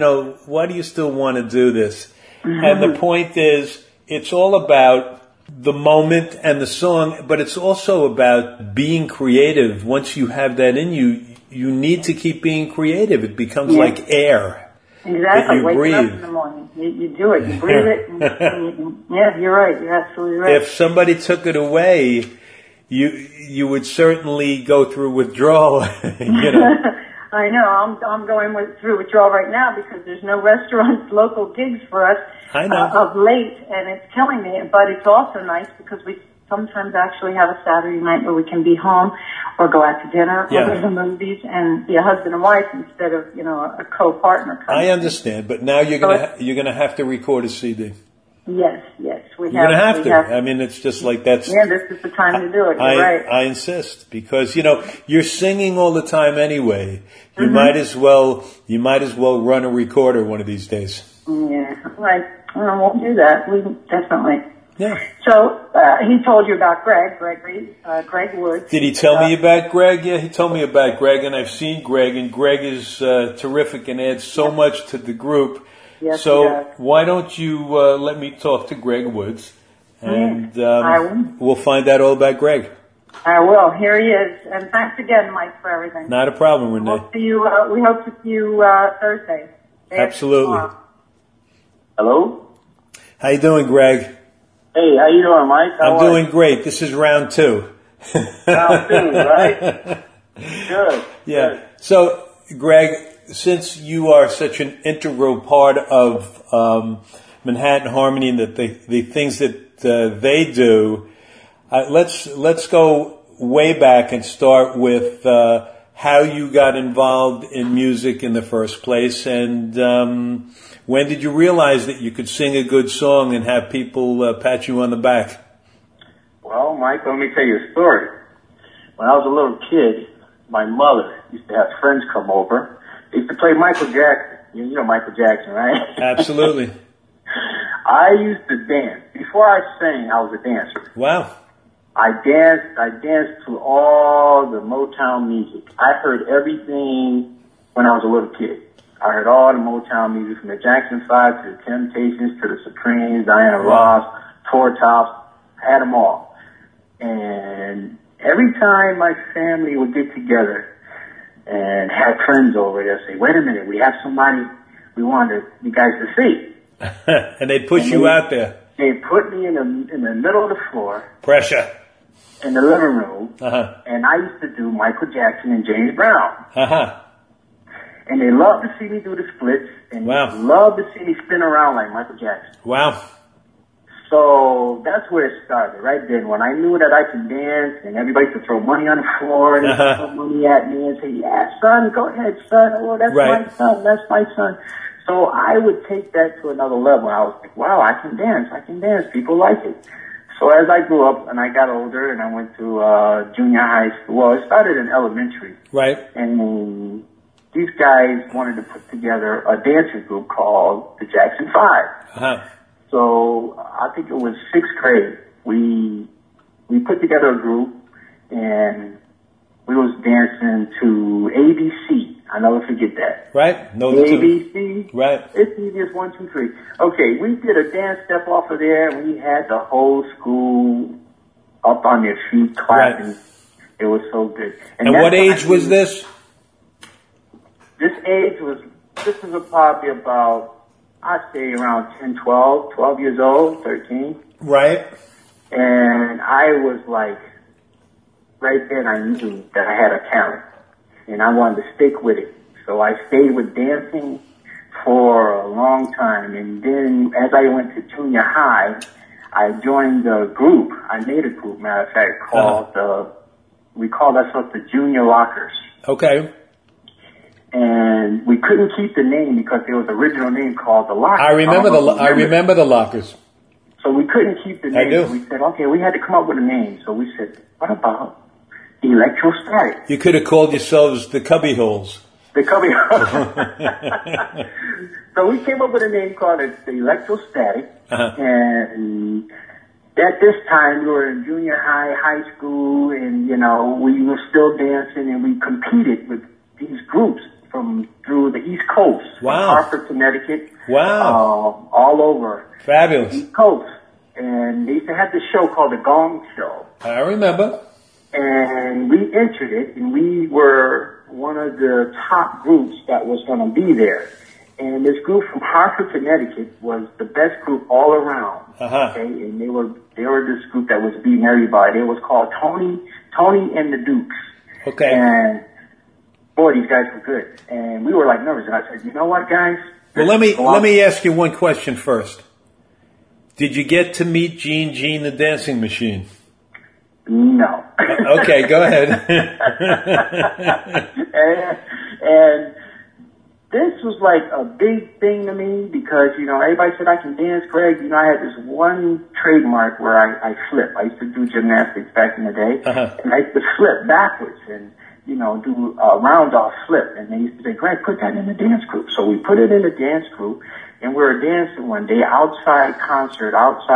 you still want to do this? And the point is, it's all about the moment and the song, but it's also about being creative. Once you have that in you, you need to keep being creative. It becomes like air. Exactly. Waking up in the morning. You do it. You breathe it. Yeah, you're right. You're absolutely right. If somebody took it away, you would certainly go through withdrawal. You know. I know. I'm going through withdrawal right now because there's no restaurants, local gigs for us of late, and it's killing me. But it's also nice because we sometimes actually have a Saturday night where we can be home or go out to dinner or go to the movies and be a husband and wife instead of, you know, a co-partner. I understand, but now you're gonna have to record a CD. Yes, you're gonna have to. I mean, it's just like that's. Yeah, this is the time to do it. You're right. I insist because you're singing all the time anyway. You might as well run a recorder one of these days. Yeah, right. I won't do that. We definitely. Yeah. So he told you about Greg Woods. Did he tell me about Greg? Yeah, he told me about Greg, and I've seen Greg, and Greg is terrific and adds so much to the group. Yes, so why don't you let me talk to Greg Woods, and we'll find out all about Greg. I will. Here he is, and thanks again, Mike, for everything. Not a problem, Renee. We'll see you. We hope to see you Thursday. Absolutely. Hello. How you doing, Greg? Hey, how you doing, Mike? I'm doing great. This is round 2. Round 2, right? Good. Yeah. Good. So, Greg, since you are such an integral part of Manhattan Harmony and the things that they do, let's go way back and start with how you got involved in music in the first place, and when did you realize that you could sing a good song and have people pat you on the back? Well, Mike, let me tell you a story. When I was a little kid, my mother used to have friends come over. They used to play Michael Jackson. You know Michael Jackson, right? Absolutely. I used to dance. Before I sang, I was a dancer. Wow. I danced to all the Motown music. I heard everything when I was a little kid. I heard all the Motown music from the Jackson 5 to the Temptations to the Supremes, Diana Ross, Four Tops. I had them all. And every time my family would get together and have friends over, they'd say, wait a minute, we have somebody we want you guys to see. And they'd push you out there. They'd put me in the middle of the floor. Pressure. In the living room. And I used to do Michael Jackson and James Brown. And they loved to see me do the splits, and they loved to see me spin around like Michael Jackson. Wow. So that's where it started, right then. When I knew that I could dance and everybody could throw money on the floor and throw money at me and say, yeah, son, go ahead, son. Oh, that's my son. That's my son. So I would take that to another level. I was like, wow, I can dance. People like it. So as I grew up and I got older and I went to junior high school, well, it started in elementary. Right. And these guys wanted to put together a dancing group called the Jackson 5. So I think it was 6th grade. We put together a group and we was dancing to ABC. I'll never forget that. Right. No, ABC. Right. It's easiest 1, 2, 3. Okay, we did a dance step off of there and we had the whole school up on their feet clapping. Right. It was so good. And what age was this? This was probably about, I'd say around 10, 12 years old, 13. Right. And I was like, right then I knew that I had a talent and I wanted to stick with it. So I stayed with dancing for a long time. And then as I went to junior high, I joined a group. I made a group, matter of fact, called, we called ourselves the Junior Lockers. Okay. And we couldn't keep the name because there was an original name called the Lockers. I remember the Lockers. So we couldn't keep the name. I do. So we said, okay, we had to come up with a name. So we said, what about Electrostatic? You could have called yourselves the Cubby Holes. The Cubby Holes. So we came up with a name called the Electrostatic. And at this time, we were in junior high school, and, you know, we were still dancing, and we competed with these groups through the East Coast. Wow. Hartford, Connecticut. Wow. All over. Fabulous. East Coast. And they used to have this show called The Gong Show. I remember. And we entered it, and we were one of the top groups that was going to be there. And this group from Hartford, Connecticut was the best group all around. Okay? And they were this group that was beating everybody. It was called Tony and the Dukes. Okay. And boy, these guys were good. And we were like nervous. And I said, you know what, guys? Well, let me ask you one question first. Did you get to meet Gene the Dancing Machine? No. Okay, go ahead. and this was like a big thing to me because, you know, everybody said I can dance, Greg. You know, I had this one trademark where I flip. I used to do gymnastics back in the day. And I used to flip backwards and, you know, do a round off flip. And they used to say, Greg, put that in the dance group. So we put it in the dance group. And we were dancing one day, outside concert.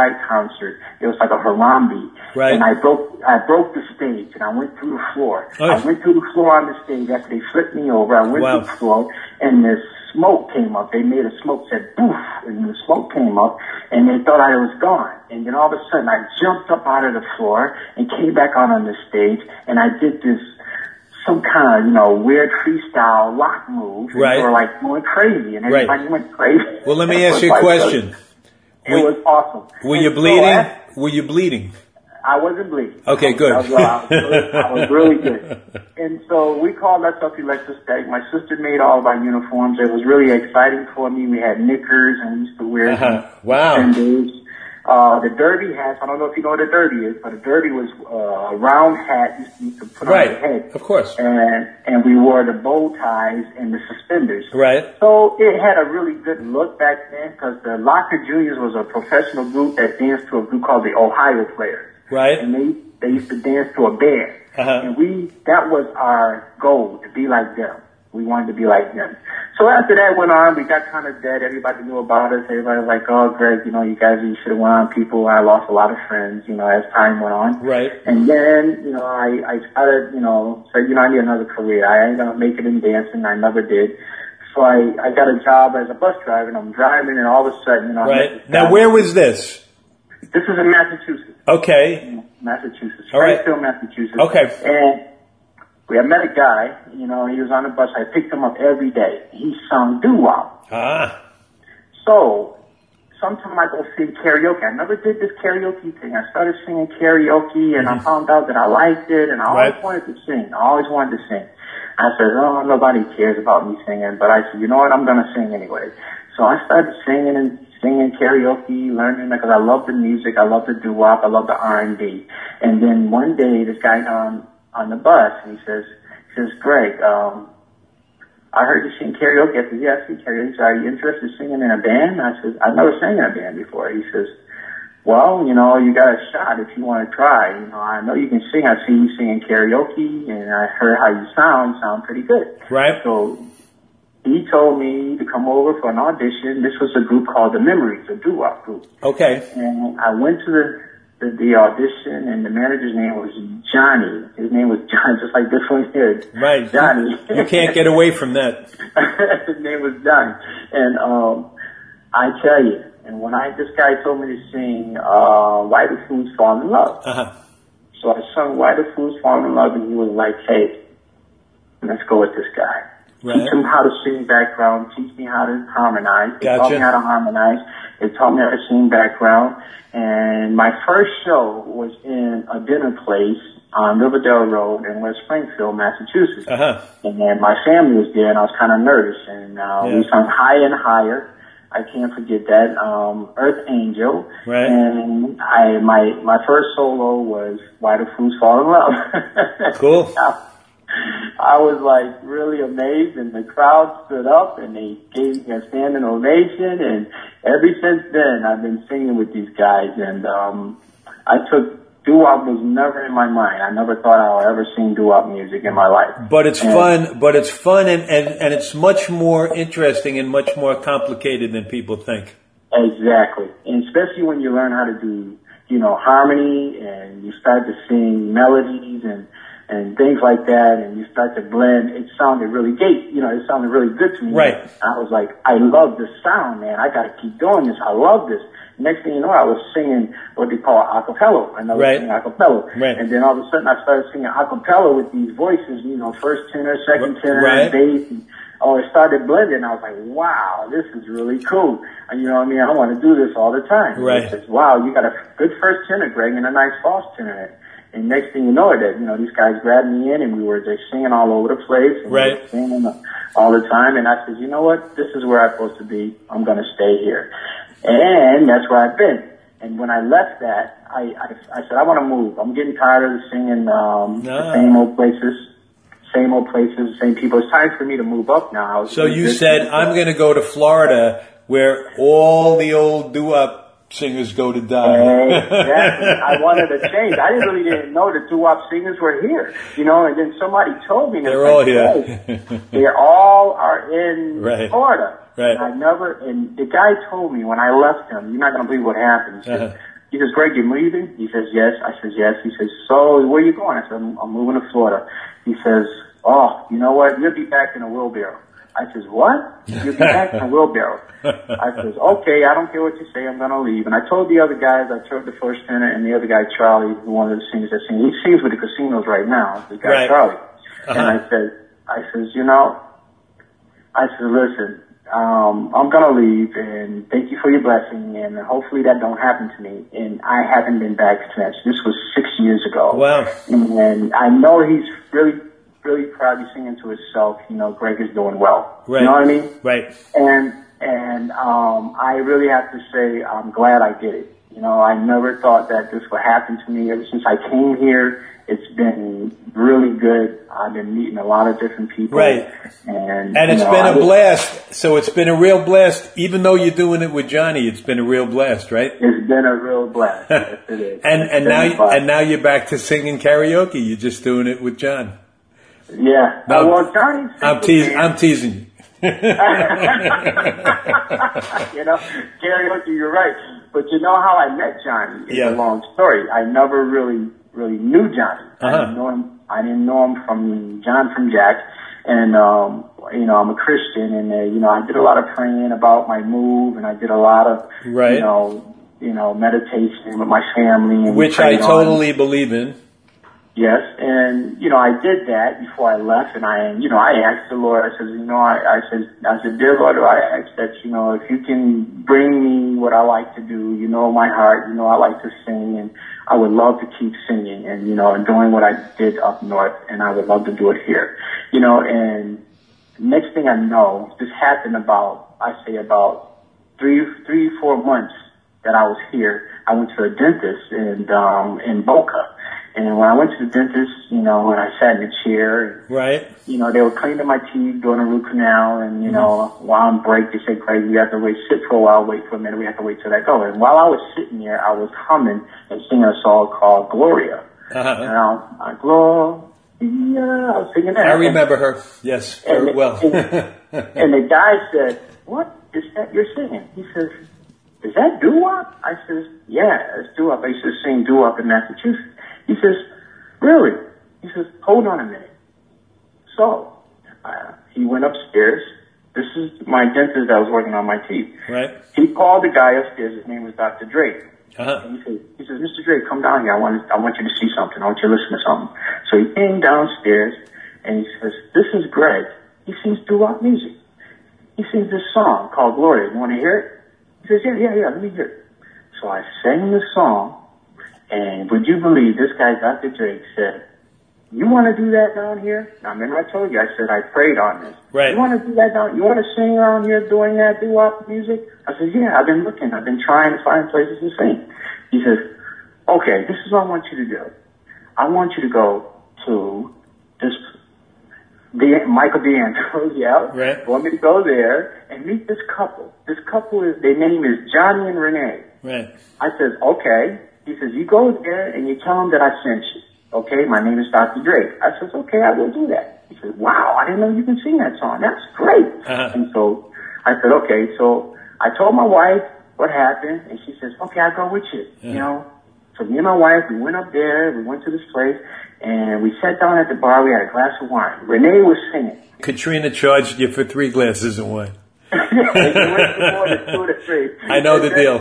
It was like a Harambe. Right. And I broke the stage and I went through the floor. Oh. I went through the floor on the stage after they flipped me over. I went through the floor and the smoke came up. They made a smoke, said boof, and the smoke came up and they thought I was gone. And then all of a sudden I jumped up out of the floor and came back out on the stage and I did this some kind of, you know, weird freestyle lock move. And right. They were like going crazy and everybody went crazy. Well, let me ask you a question. It was awesome. Were you bleeding? Were you bleeding? I wasn't bleeding. Okay, good. I was really good. And so we called ourselves Electrostatic. My sister made all of our uniforms. It was really exciting for me. We had knickers and we used to wear wow. Sundays. The derby hats, I don't know if you know what a derby is, but a derby was a round hat you used to put on your head. Of course. And we wore the bow ties and the suspenders. Right. So it had a really good look back then because the Locker Juniors was a professional group that danced to a group called the Ohio Players. Right. And they used to dance to a band. And that was our goal, to be like them. We wanted to be like them. So after that went on, we got kind of dead. Everybody knew about us. Everybody was like, oh, Greg, you know, you should have went on people. I lost a lot of friends, you know, as time went on. Right. And then, you know, I started, you know, said, you know, I need another career. I ain't going to make it in dancing. I never did. So I got a job as a bus driver, and I'm driving, and all of a sudden, you know. Right. Now, where was this? This is in Massachusetts. Okay. Massachusetts. All right. Springfield, Massachusetts. Okay. And I met a guy, you know, he was on the bus. I picked him up every day. He sung doo-wop. So, sometime I go sing karaoke. I never did this karaoke thing. I started singing karaoke, and I found out that I liked it, and I always wanted to sing. I said, oh, nobody cares about me singing. But I said, you know what, I'm going to sing anyway. So I started singing singing karaoke, learning, because I love the music, I love the doo-wop, I love the R&B. And then one day, this guy on the bus, and he says, Greg, I heard you sing karaoke. I said, yeah, I sing karaoke. He said, are you interested in singing in a band? I said, I've never sang in a band before. He says, well, you got a shot if you want to try. I know you can sing. I've seen you singing karaoke, and I heard how you sound pretty good. Right. So he told me to come over for an audition. This was a group called The Memories, a doo-wop group. Okay. And I went to the audition, and the manager's name was Johnny. His name was John, just like this one here. Right. Johnny. You can't get away from that. His name was Johnny. And I tell you, and when this guy told me to sing Why Do Fools Fall in Love? Uh-huh. So I sung Why Do Fools Fall in Love, and he was like, hey, let's go with this guy. Right. Teach him how to sing background. Teach me how to harmonize. They taught me how to harmonize. They taught me how to sing background. And my first show was in a dinner place on Riverdale Road in West Springfield, Massachusetts. Uh-huh. And my family was there, and I was kind of nervous. And we sung High and Higher. I can't forget that. Earth Angel. Right. And my first solo was Why Do Fools Fall in Love? Cool. I was like really amazed, and the crowd stood up and they gave me a standing ovation, and ever since then I've been singing with these guys, and doo-wop was never in my mind. I never thought I would ever sing doo-wop music in my life. But it's fun and it's much more interesting and much more complicated than people think. Exactly. And especially when you learn how to do, harmony, and you start to sing melodies and things like that, and you start to blend, it sounded really it sounded really good to me. Right. I was like, I love this sound, man. I gotta keep doing this. I love this. Next thing you know, I was singing what they call acapella. I never sing acapella. Right. And then all of a sudden I started singing acapella with these voices, first tenor, second tenor, right. bass. And, it started blending. I was like, wow, this is really cool. And you know what I mean? I want to do this all the time. Right. Says, wow, you got a good first tenor, Greg, and a nice false tenor. And next thing you know, these guys grabbed me in, and we were just singing all over the place. And right. We were singing all the time. And I said, you know what? This is where I'm supposed to be. I'm going to stay here. And that's where I've been. And when I left that, I said, I want to move. I'm getting tired of singing the same old places, same people. It's time for me to move up now. So you said, I'm going to go to Florida, where all the old doo-wop singers go to die. Exactly. I wanted to change. I really didn't know the doo-wop singers were here, and then somebody told me they're all here. They all are in Florida. Right. And the guy told me when I left him, you're not going to believe what happened. He says, Greg, you're leaving? He says, yes. I says, yes. He says, so where are you going? I said, I'm moving to Florida. He says, oh, you know what? You'll be back in a wheelbarrow. I says, what? You'll be back in a wheelbarrow. I says, okay, I don't care what you say, I'm going to leave. And I told the other guys, I told the first tenor and the other guy, Charlie, one of the singers that sings. He sings with the Casinos right now, the guy, Charlie. And I says, listen, I'm going to leave, and thank you for your blessing, and hopefully that don't happen to me. And I haven't been back since. This was 6 years ago. Wow. And I know he's really probably singing to himself, Greg is doing well. Right. You know what I mean? Right. And I really have to say I'm glad I did it. I never thought that this would happen to me. Ever since I came here, it's been really good. I've been meeting a lot of different people. Right. And it's been a blast. So it's been a real blast. Even though you're doing it with Johnny, it's been a real blast, right? It's been a real blast. Yes, it is. and now you're back to singing karaoke. You're just doing it with John. Yeah. No, well, Johnny's I'm teasing you. Karaoke, you're right. But you know how I met Johnny? It's a long story. I never really knew Johnny. I didn't know him from John from Jack. And, I'm a Christian, and, I did a lot of praying about my move, and I did a lot of, meditation with my family. And which I totally believe in. Yes, and I did that before I left, and I asked the Lord. I said, I said, dear Lord, I ask that if you can bring me what I like to do, my heart, I like to sing, and I would love to keep singing, and and doing what I did up north, and I would love to do it here, and next thing I know, this happened about 4 months that I was here, I went to a dentist in Boca. And when I went to the dentist, you know, when I sat in the chair, right? You know, they were cleaning my teeth, doing a root canal, and you know, while on break, they said, "Craig, you have to sit for a while, wait for a minute. We have to wait till that go." And while I was sitting there, I was humming and singing a song called Gloria. And Gloria, I was singing that. I remember her. Yes, very well. And the guy said, "What is that you're singing?" He says, "Is that doo-wop?" I says, "Yeah, it's doo-wop. I used to sing doo-wop in Massachusetts." He says, "Really?" He says, "Hold on a minute." So he went upstairs. This is my dentist that was working on my teeth. Right. He called the guy upstairs. His name was Dr. Drake. And he says, "Mr. Drake, come down here. I want you to see something. I want you to listen to something." So he came downstairs and he says, "This is Greg. He sings doo-wop music. He sings this song called Gloria. You want to hear it?" He says, Yeah, let me hear it. So I sang the song. And would you believe this guy, Dr. Drake, said, "You want to do that down here?" Now, remember I told you, I said I prayed on this. Right. "You want to do that down? You want to sing around here doing that doo-wop music?" I said, "Yeah, I've been looking. I've been trying to find places to sing." He says, "Okay, this is what I want you to do. I want you to go to this Michael D'Angelo's, Right. I want me to go there and meet this couple. This couple their name is Johnny and Renee." Right. I says, "Okay." He says, "You go there and you tell them that I sent you. Okay, my name is Dr. Drake." I says, "Okay, I will do that." He says, "Wow, I didn't know you can sing that song. That's great." And so I said, "Okay." So I told my wife what happened, and she says, "Okay, I'll go with you." You know, so me and my wife, we went up there, we went to this place, and we sat down at the bar. We had a glass of wine. Renee was singing. Katrina charged you for 3 glasses of wine. I know the deal.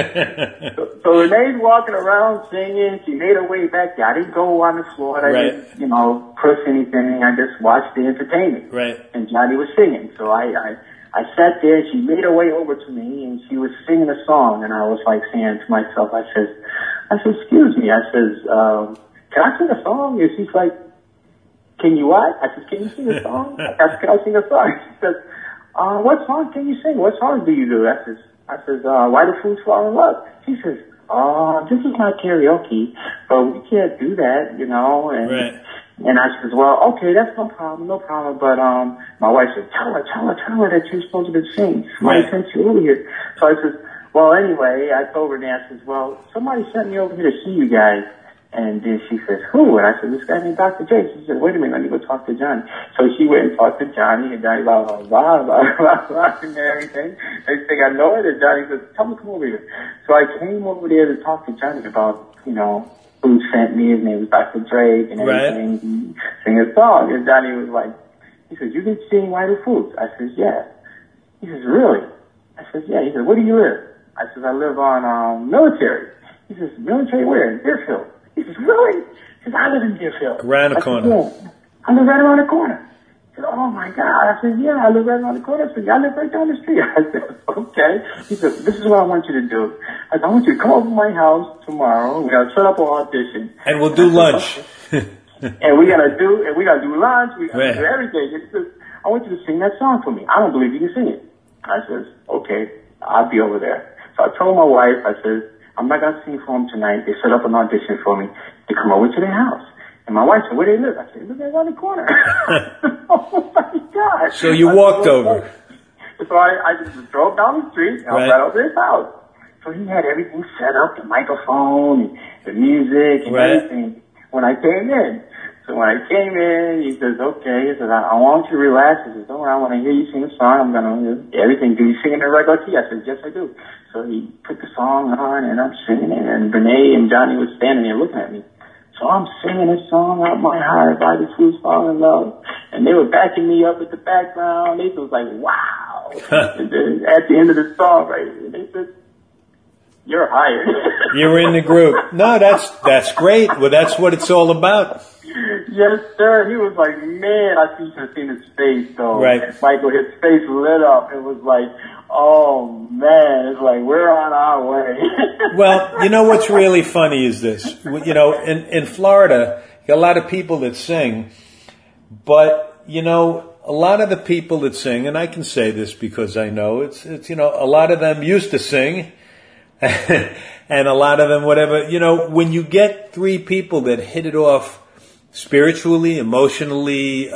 So Renee's walking around singing. She made her way back there. I didn't go on the floor. I didn't, you know, push anything. I just watched the entertainment. Right. And Johnny was singing. So I sat there. She made her way over to me, and she was singing a song. And I was like saying to myself, I said, "Excuse me." I says, "Can I sing a song?" And she's like, "Can you what?" I said, "Can you sing a song?" I said, "Can I sing a song?" She says, "What song can you sing? What songs do you do?" I says, "Why do fools fall in love?" She says, "This is not karaoke, but we can't do that, you know." And and I says, "Well, okay, that's no problem. But my wife said, tell her that you're supposed to be singing. Somebody sent you over here." So I says, "Well, anyway," I told her, and I says, "Well, somebody sent me over here to see you guys." And then she says, "Who?" And I said, "This guy named Dr. J." She said, "Wait a minute, let me go talk to Johnny." So she went and talked to Johnny, and Johnny blah, blah, blah, blah, blah, blah, and everything. Next thing I know it, and Johnny says, "Tell me, come over here." So I came over there to talk to Johnny about, you know, who sent me. His name was Dr. Drake and everything. He sang a song. And Johnny was like, he said, "You can sing Why Do Fools?" I says, "Yeah." He says, "Really?" I says, "Yeah." He said, "Where do you live?" I says, "I live on Military." He says, "Military where?" "In Deerfield." He says, "Really?" He says, "I live in Deerfield." Around the corner. "Yeah, I live right around the corner." He said, "Oh my God." I said, "Yeah, I live right around the corner." I said, "I live right down the street." I said, "Okay." He said, "This is what I want you to do. I said, I want you to come over to my house tomorrow. We're going to set up an audition. And we'll do lunch. And we're going to do lunch. We're going to do everything." He says, "I want you to sing that song for me. I don't believe you can sing it." I says, "Okay, I'll be over there." So I told my wife, I said, "I'm not going to sing for them tonight. They set up an audition for me to come over to their house." And my wife said, "Where they live?" I said, "They live around the corner." Oh my God. So you walked over. So I just drove down the street and I was right over his house. So he had everything set up, the microphone and the music and everything when I came in. So when I came in, he says, "Okay," he says, I want you to relax." He says, "Don't worry, I want to hear you sing a song. I'm going to hear everything. Do you sing in the regular key?" I said, "Yes, I do." So he put the song on and I'm singing it, and Renee and Johnny was standing there looking at me. So I'm singing this song out my heart, "Why Do Fools Fall in Love?" And they were backing me up at the background. They was like, "Wow." And then at the end of the song, they said, "You're hired." You're in the group. No, that's great. Well, that's what it's all about. Yes, sir. He was like, man, I should have seen his face, though. Right. Michael, his face lit up. It was like, oh, man. It's like, we're on our way. Well, you know what's really funny is this. You know, in Florida, you got a lot of people that sing, but, you know, a lot of the people that sing, and I can say this because I know it's a lot of them used to sing, and a lot of them whatever. When you get three people that hit it off spiritually, emotionally,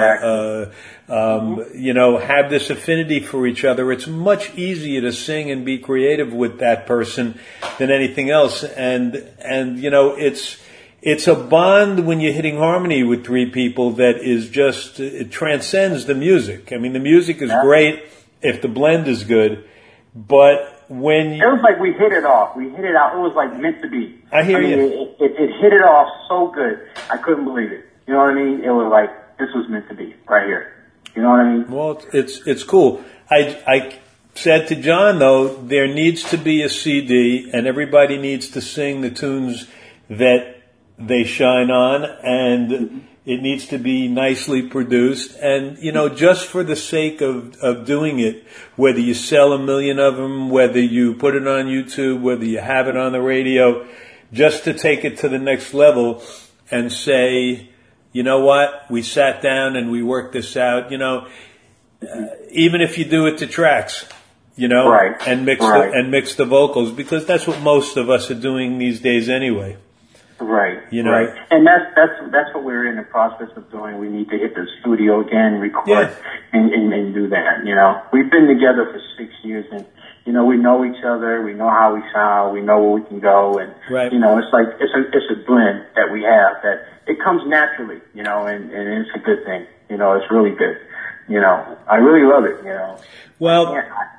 have this affinity for each other, it's much easier to sing and be creative with that person than anything else. And it's a bond when you're hitting harmony with three people that is just, it transcends the music. I mean, the music is great if the blend is good, but when it was like we hit it off. We hit it out. It was like meant to be. I hear you. It hit it off so good. I couldn't believe it. You know what I mean? It was like, this was meant to be right here. You know what I mean? Well, it's cool. I said to John, though, there needs to be a CD, and everybody needs to sing the tunes that they shine on, and it needs to be nicely produced. And, just for the sake of doing it, whether you sell 1 million of them, whether you put it on YouTube, whether you have it on the radio, just to take it to the next level and say, you know what, we sat down and we worked this out, even if you do it to tracks, right. and mix the vocals, because that's what most of us are doing these days anyway. Right. Right. And that's what we're in the process of doing. We need to hit the studio again, record, and do that. We've been together for 6 years, and we know each other. We know how we sound. We know where we can go, and it's like it's a blend that we have that it comes naturally. And it's a good thing. It's really good. I really love it. Well,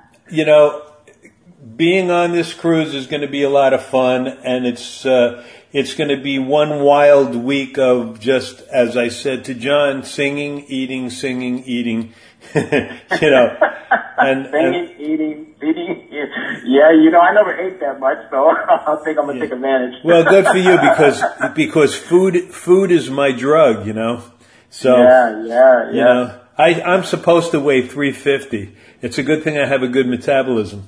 being on this cruise is going to be a lot of fun, and it's going to be one wild week of just, as I said to John, singing, eating, and singing, eating. Yeah, I never ate that much, so I think I'm gonna take advantage. Well, good for you because food is my drug, So yeah. I'm supposed to weigh 350. It's a good thing I have a good metabolism.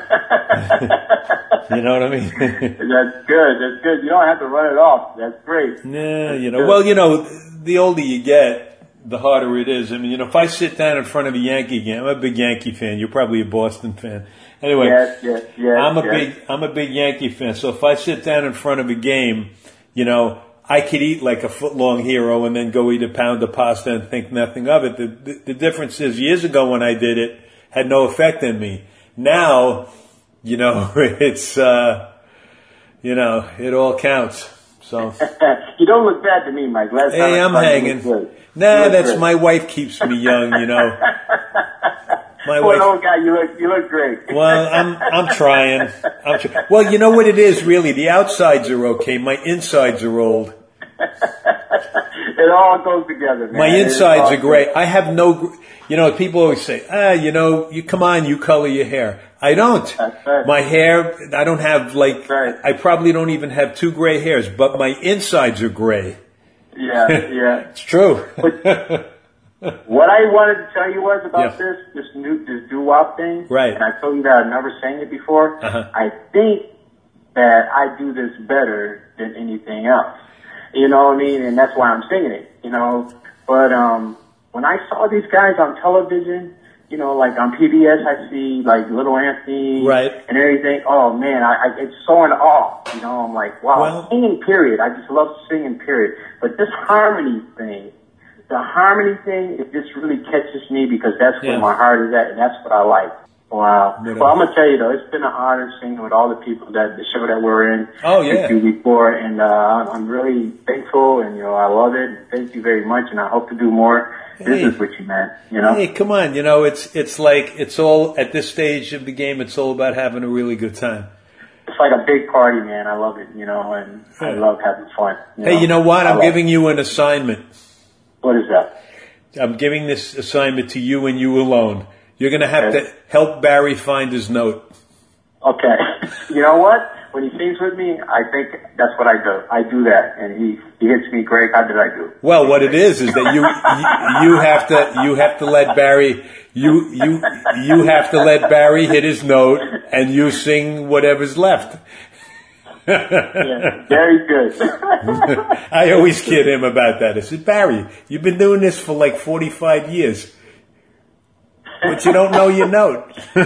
You know what I mean? That's good. You don't have to run it off. That's great. Yeah, Well, the older you get, the harder it is. I mean, if I sit down in front of a Yankee game, I'm a big Yankee fan. You're probably a Boston fan. Anyway, yes. I'm a big Yankee fan. So if I sit down in front of a game, I could eat like a foot-long hero and then go eat a pound of pasta and think nothing of it. The difference is years ago when I did it, had no effect on me. Now, it's, it all counts. So you don't look bad to me, Mike. Hey, I'm hanging. Nah, that's my wife keeps me young, My wife. Old guy, you look great. Well, I'm trying. Well, you know what it is really? The outsides are okay. My insides are old. It all goes together, man. My insides are great. I have no, people always say, you come on, you color your hair. I don't. That's right. My hair, I don't have I probably don't even have 2 gray hairs, but my insides are gray. Yeah. It's true. What I wanted to tell you was about this doo-wop thing. Right. And I told you that I've never sang it before. I think that I do this better than anything else. You know what I mean? And that's why I'm singing it, But when I saw these guys on television, like on PBS, I see like Little Anthony and everything. Oh man, it's so in awe. I'm like, wow, singing period. I just love singing period. But this harmony thing, it just really catches me because that's where my heart is at, and that's what I like. Wow. Well, I'm gonna tell you though, it's been an honor singing with all the people the show that we're in. Oh yeah. With you before, and I'm really thankful, and I love it. Thank you very much, and I hope to do more business with you, man. Hey, come on, it's like it's all at this stage of the game. It's all about having a really good time. It's like a big party, man. I love it, and I love having fun. Hey, you know what? I'm giving you an assignment. What is that? I'm giving this assignment to you and you alone. You're going to have to help Barry find his note. Okay. You know what? When he sings with me, I think that's what I do. I do that, and he hits me great. How did I do? Well, what it is that you have to let Barry you have to let Barry hit his note, and you sing whatever's left. Yeah, very good. I always kid him about that. I said, Barry, you've been doing this for like 45 years. But you don't know your note.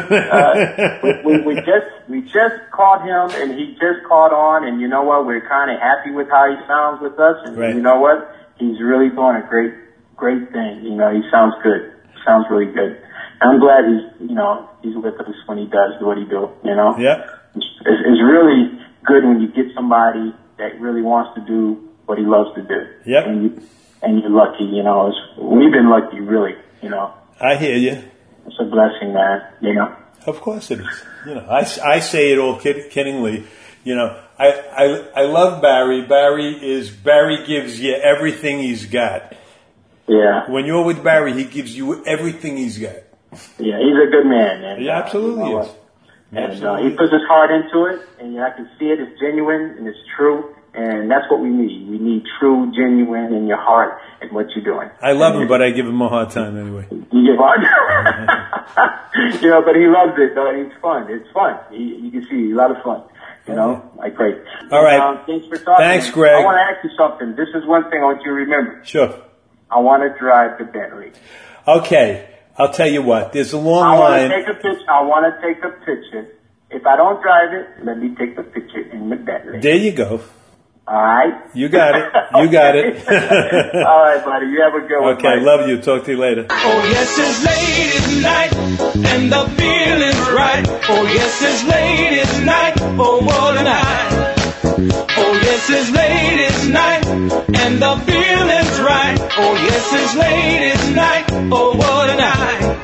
we just caught him, and he just caught on. And you know what? We're kind of happy with how he sounds with us. And you know what? He's really doing a great thing. You know, he sounds good. Sounds really good. And I'm glad he's with us when he does what he do. You know. Yeah. It's really good when you get somebody that really wants to do what he loves to do. Yep. And you're lucky. You know, we've been lucky, really. You know. I hear you. It's a blessing, man, you know. Of course it is. You know, I say it all kiddingly. You know, I love Barry. Barry gives you everything he's got. Yeah. When you're with Barry, he gives you everything he's got. Yeah, he's a good man, man. He absolutely is. And he puts his heart into it, and I can see it. It's genuine and it's true. And that's what we need. We need true, genuine in your heart and what you're doing. I love him, but I give him a hard time anyway. You give hard time? You know, but he loves it, though. It's fun. It's fun. You can see a lot of fun. You know, like great. All right. Thanks for talking. Thanks, Greg. I want to ask you something. This is one thing I want you to remember. Sure. I want to drive the Bentley. Okay. I'll tell you what. There's a long line. I want to take a picture. If I don't drive it, let me take the picture in the Bentley. There you go. All right. You got it. You got it. All right, buddy. You have a good one. Okay, love you. Talk to you later. Oh, yes, it's late at night, and the feeling's right. Oh, yes, it's late at night. Oh, what a night. Oh, yes, it's late at night, and the feeling's right. Oh, yes, it's late at night. Oh, what a night.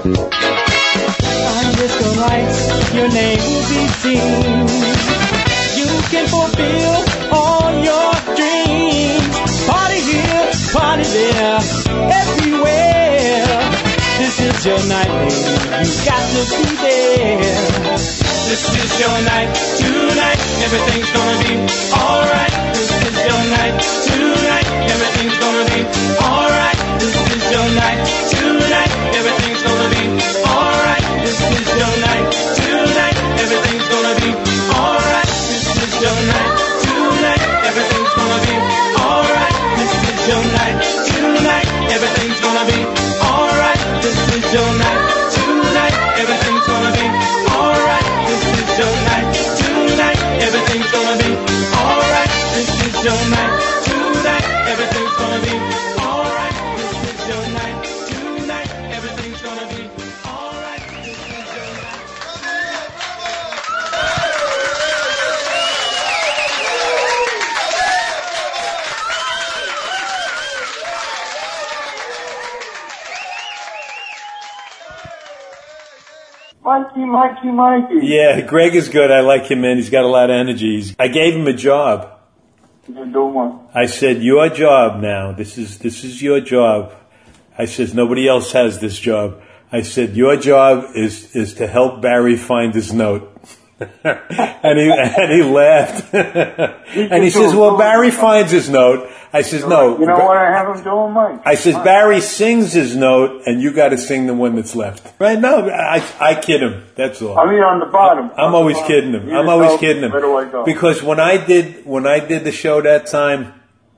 Under the lights, your name will be seen. You can fulfill all your dreams. Party here, party there, everywhere. This is your night, baby. You got to be there. This is your night, tonight. Everything's gonna be alright. This is your night, tonight. Everything's gonna be alright. This is your night, tonight. Everything's gonna be alright. This is your night, tonight. Everything's gonna be alright. This is your night, tonight. Everything's gonna be alright. This is your night, tonight. Everything's gonna be alright. This is your night, tonight. Everything's gonna be alright. This is your night, tonight. Everything's gonna be alright. This is your night, tonight. Everything's gonna be alright. This is your night, tonight. Everything's gonna be alright. This is your night. Mikey. Yeah, Greg is good. I like him, man. He's got a lot of energy. I gave him a job. I said, your job now. This is your job. I said, nobody else has this job. I said, your job is to help Barry find his note. and he laughed. And he says, well, Barry finds his note. I says, no. You know what I have him doing, Mike? I says, Barry sings his note, and you got to sing the one that's left. Right? No, I kid him. That's all. I mean, on the bottom. I'm always kidding him. I'm always kidding him. Where do I go? Because when I did the show that time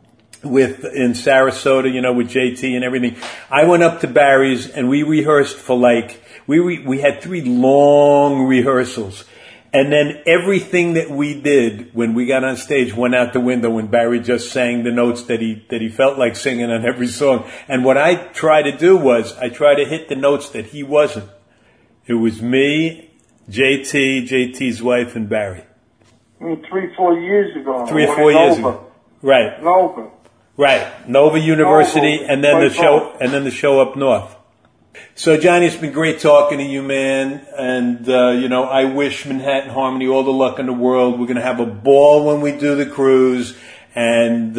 in Sarasota, you know, with JT and everything, I went up to Barry's and we rehearsed for we had 3 long rehearsals. And then everything that we did when we got on stage went out the window when Barry just sang the notes that he felt like singing on every song. And what I tried to do was I tried to hit the notes that he wasn't. It was me, JT's wife, and Barry. I mean, 3-4 years ago. 3 or 4 years ago. Right. Nova. Right. Nova University, and then the show up north. So, Johnny, it's been great talking to you, man. And, I wish Manhattan Harmony all the luck in the world. We're going to have a ball when we do the cruise. And,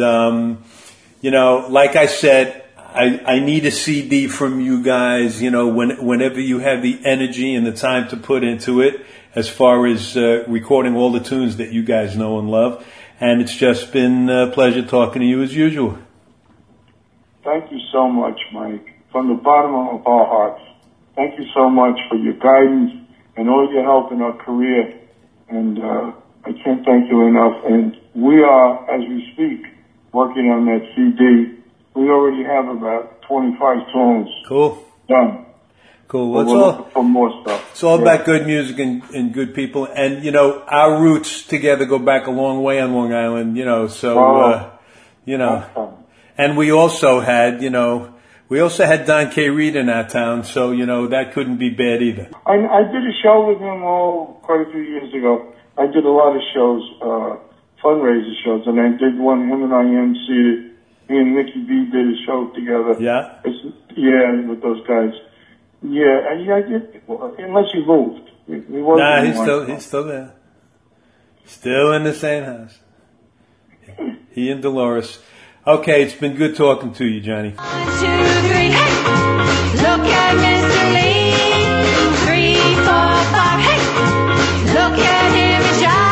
like I said, I need a CD from you guys, whenever you have the energy and the time to put into it, as far as recording all the tunes that you guys know and love. And it's just been a pleasure talking to you as usual. Thank you so much, Mike. From the bottom of our hearts, thank you so much for your guidance and all your help in our career. And I can't thank you enough. And we are, as we speak, working on that CD. We already have about 25 songs. Cool. Done. Cool. Well, we're looking for more stuff. It's all about good music and good people. And, you know, our roots together go back a long way on Long Island, you know, so, you know. And we also had, Don K. Reed in our town, so, you know, that couldn't be bad either. I did a show with him quite a few years ago. I did a lot of shows, fundraiser shows, and I did one, him and I emceed. Me and Mickey B did a show together. Yeah? With those guys. Yeah, I did, unless he moved. Nah, he's still there. Still in the same house. He and Dolores. Okay, it's been good talking to you, Johnny. 1, 2, 3, hey! Look at Mr. Lee. 3, 4, 5, hey! Look at him and jive.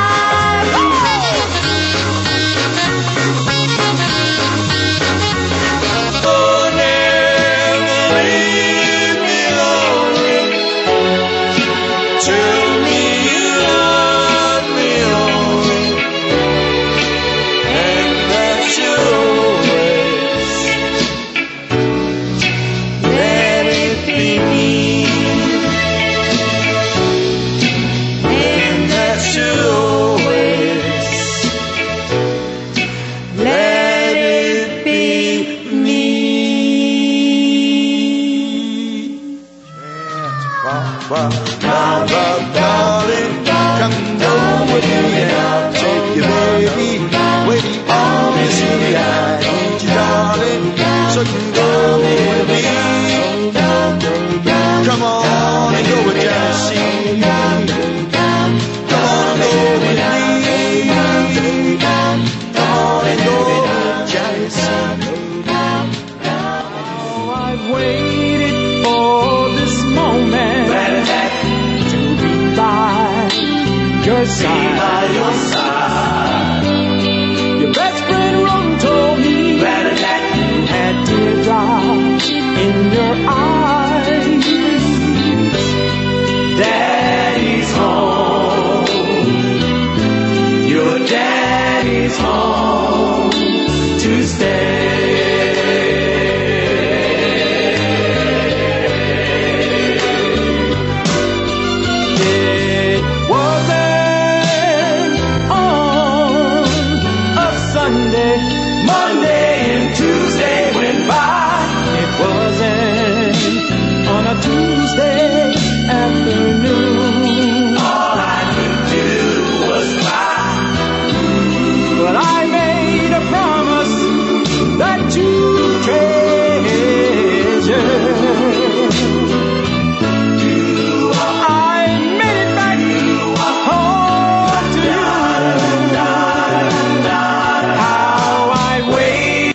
Your best friend Ron told me that you had teardrops in your eyes. Daddy's home. Your daddy's home to stay. Tuesday afternoon. All I could do was cry. But I made a promise that you treasure. I made it back home to you. How I wait.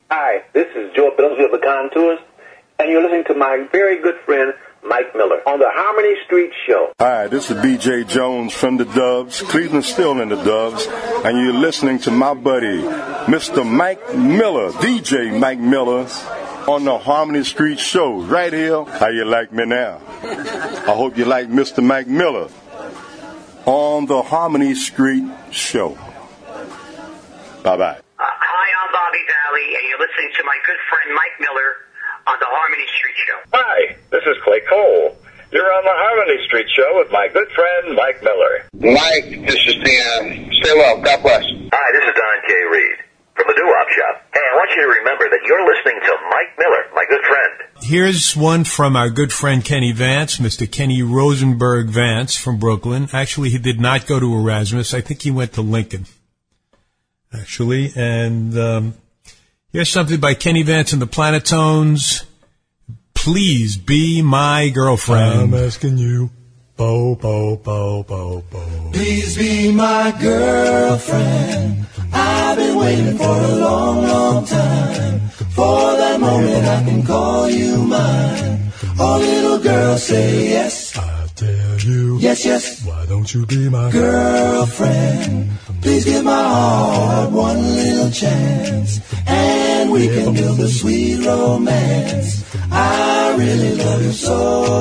Hi, this is Joe Billingsley of the Contours, and you're listening to my very good friend, Mike Miller, on the Harmony Street Show. Hi, this is B.J. Jones from the Doves. Cleveland's still in the Doves, and you're listening to my buddy, Mr. Mike Miller, DJ Mike Miller, on the Harmony Street Show. Right here, how you like me now? I hope you like Mr. Mike Miller on the Harmony Street Show. Bye-bye. Hi, I'm Bobby Valley, and you're listening to my good friend Mike Miller on the Harmony Street Show. Hi, this is Clay Cole. You're on the Harmony Street Show with my good friend Mike Miller. Mike, this is Dan. Stay well. God bless. Hi, this is Don K. Reed from the Doo-Wop Shop. Hey, I want you to remember that you're listening to Mike Miller, my good friend. Here's one from our good friend Kenny Vance, Mr. Kenny Rosenberg Vance from Brooklyn. Actually, he did not go to Erasmus. I think he went to Lincoln, actually. And here's something by Kenny Vance and the Planetones. Please be my girlfriend. I'm asking you, bo, bo, bo, bo, bo. Please be my girlfriend. I've been waiting for a long, long time. For that moment I can call you mine. Oh, little girl, say yes. I tell you, yes, yes. Why don't you be my girlfriend? Please give my heart one little chance, and we can build a sweet romance. I really love you so.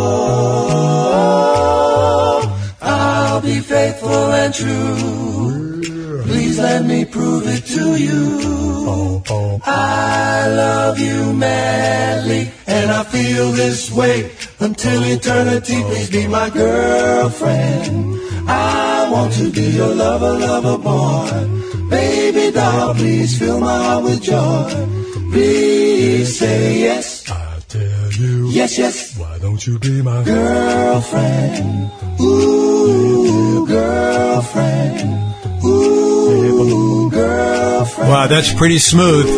I'll be faithful and true. Please let me prove it to you. I love you madly, and I feel this way until eternity. Please be my girlfriend. I want to be your lover, lover boy. Baby doll, please fill my heart with joy. Please say yes. I tell you, yes, yes. Why don't you be my girlfriend? Ooh, girlfriend. Ooh, girlfriend. Wow, that's pretty smooth.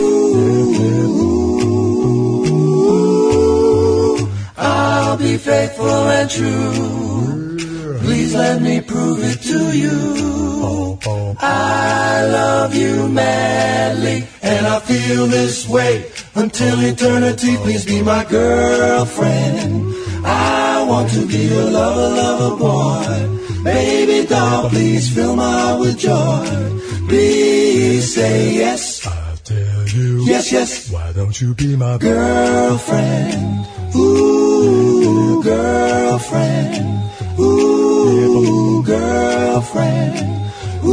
Ooh, I'll be faithful and true. Please let me prove it to you. I love you madly, and I feel this way until eternity. Please be my girlfriend. I want to be your lover, lover boy. Baby doll, please fill my heart with joy. Please say yes. I tell you, yes, yes. Why don't you be my girlfriend? Ooh, girlfriend. Ooh, girlfriend.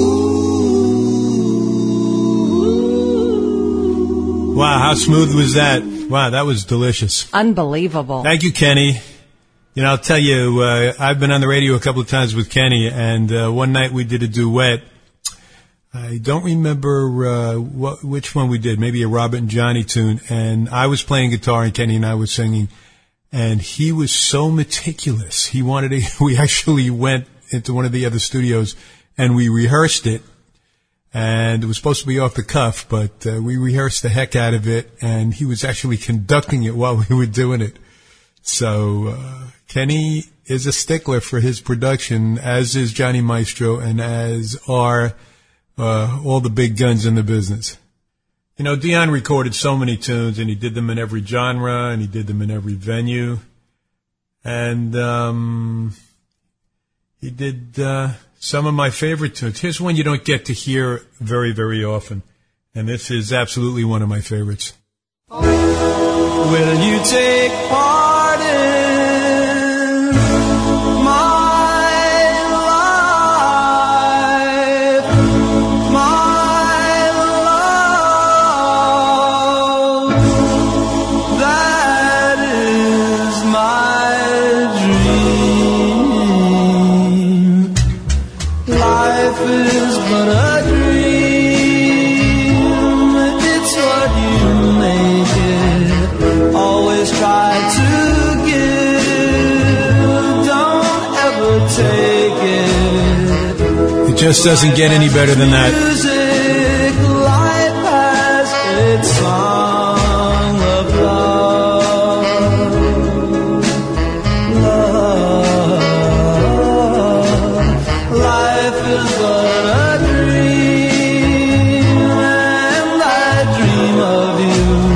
Ooh. Wow, how smooth was that? Wow, that was delicious. Unbelievable. Thank you, Kenny. You know, I'll tell you, I've been on the radio a couple of times with Kenny, and one night we did a duet. I don't remember which one we did, maybe a Robert and Johnny tune, and I was playing guitar and Kenny and I was singing, and he was so meticulous. He wanted to, we actually went into one of the other studios and we rehearsed it, and it was supposed to be off the cuff, but we rehearsed the heck out of it, and he was actually conducting it while we were doing it. So Kenny is a stickler for his production, as is Johnny Maestro, and as are all the big guns in the business. You know, Dion recorded so many tunes, and he did them in every genre, and he did them in every venue. And he did some of my favorite tunes. Here's one you don't get to hear very, very often, and this is absolutely one of my favorites. Will you take part in my life, my love? That is my dream. Life is but a dream. It's what you make it. Always try to give, don't ever take it. It just doesn't get any better than that. Music, life has its song of love. Love. Life is but a dream, and I dream of you.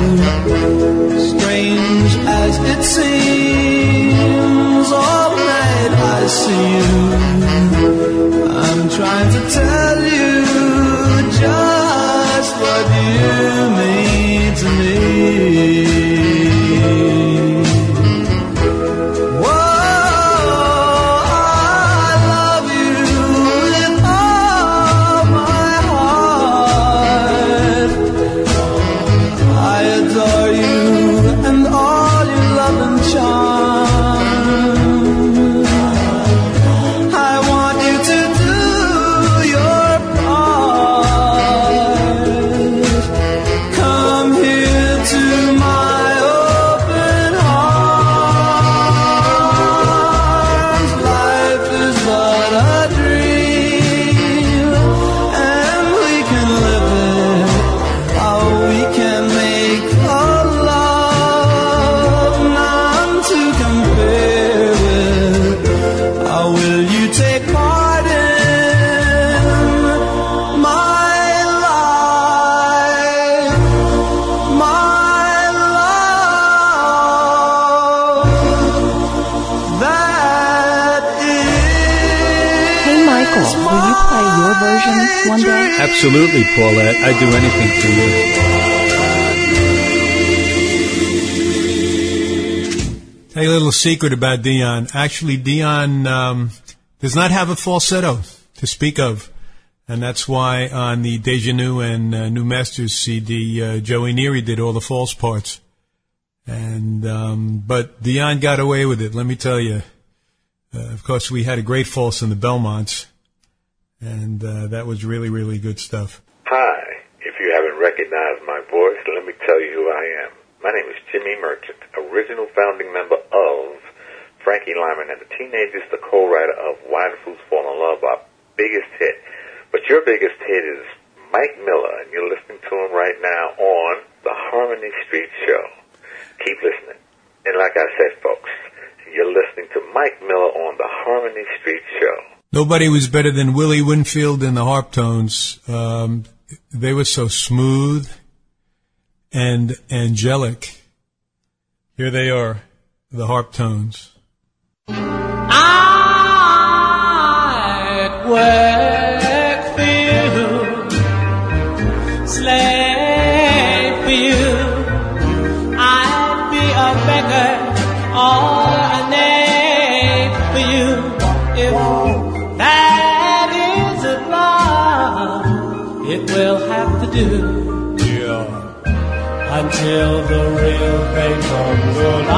one day? Absolutely, Paulette. I'd do anything for you. Tell you a little secret about Dion. Actually, Dion does not have a falsetto to speak of. And that's why on the Deja Nu and New Masters CD, Joey Neary did all the false parts. And but Dion got away with it, let me tell you. Of course, we had a great false in the Belmonts, and that was really, really good stuff. Hi. If you haven't recognized my voice, let me tell you who I am. My name is Jimmy Merchant, original founding member of Frankie Lyman and the Teenagers, the co-writer of Why Do Fools Fall in Love, our biggest hit. But your biggest hit is Mike Miller, and you're listening to him right now on the Harmony Street Show. Keep listening. And like I said, folks, you're listening to Mike Miller on the Harmony Street Show. Nobody was better than Willie Winfield and the Harp Tones. They were so smooth and angelic. Here they are, the Harp Tones. I'd work for you, slave for you. I'd be a beggar or a knave for you. If that isn't love, it will have to do. Yeah. Until the real thing comes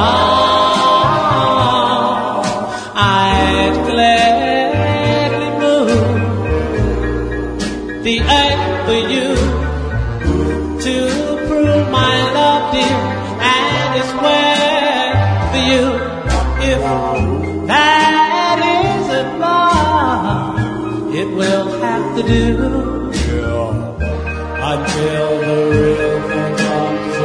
along, I'd gladly move the earth for you to prove my love, dear, and it's worth for you. If that isn't love, it will have to do. Until the real thing comes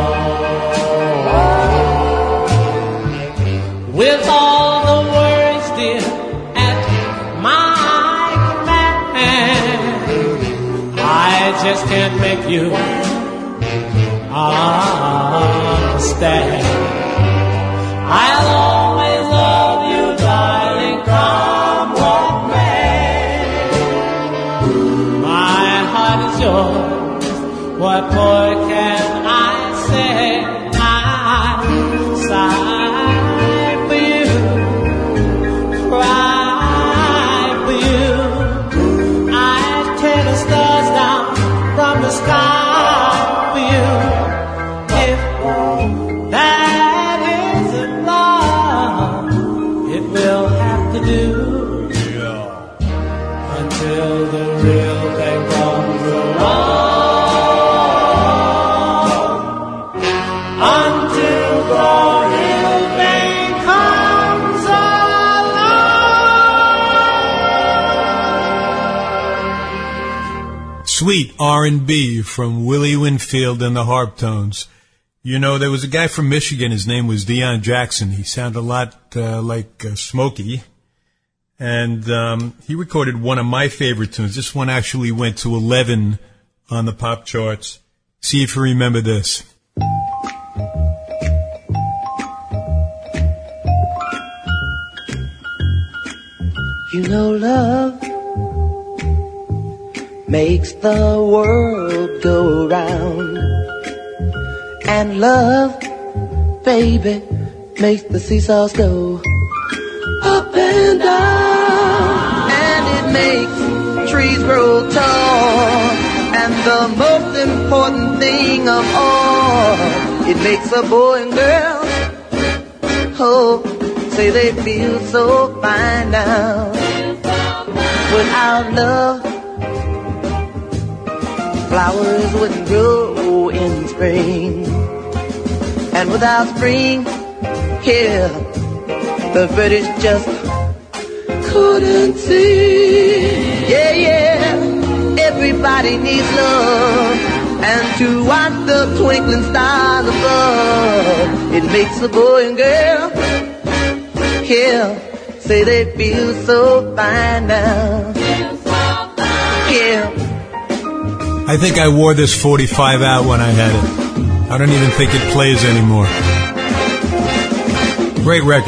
along. With all the words, dear, at my command, I just can't make you understand. I'll always love you, darling, come what may. My heart is yours. What more can I say? I sigh for you, cry for you. I tear the stars down from the sky for you. If that isn't love, it will have to do. Until the real thing comes along. Sweet R&B from Willie Winfield and the Harp Tones. You know, there was a guy from Michigan. His name was Deion Jackson. He sounded a lot like Smokey. And he recorded one of my favorite tunes. This one actually went to 11 on the pop charts. See if you remember this. You know love makes the world go round, and love, baby, makes the seesaws go up and down, and it makes trees grow tall, and the most important thing of all, it makes a boy and girl, oh, say they feel so fine now. Without love, flowers wouldn't grow in spring, and without spring, here, the birds just couldn't sing. Yeah, yeah, everybody needs love, and to watch the twinkling stars above, it makes a boy and girl, here, say they feel so fine now. Yeah. I think I wore this 45 out when I had it. I don't even think it plays anymore. Great record.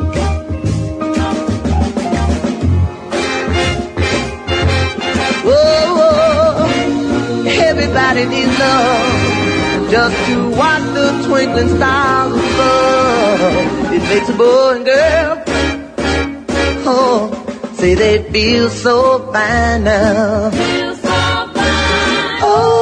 Whoa. in his love, just to watch the twinkling stars above. It makes a boy and girl, oh, say they feel so fine now. Feel so fine.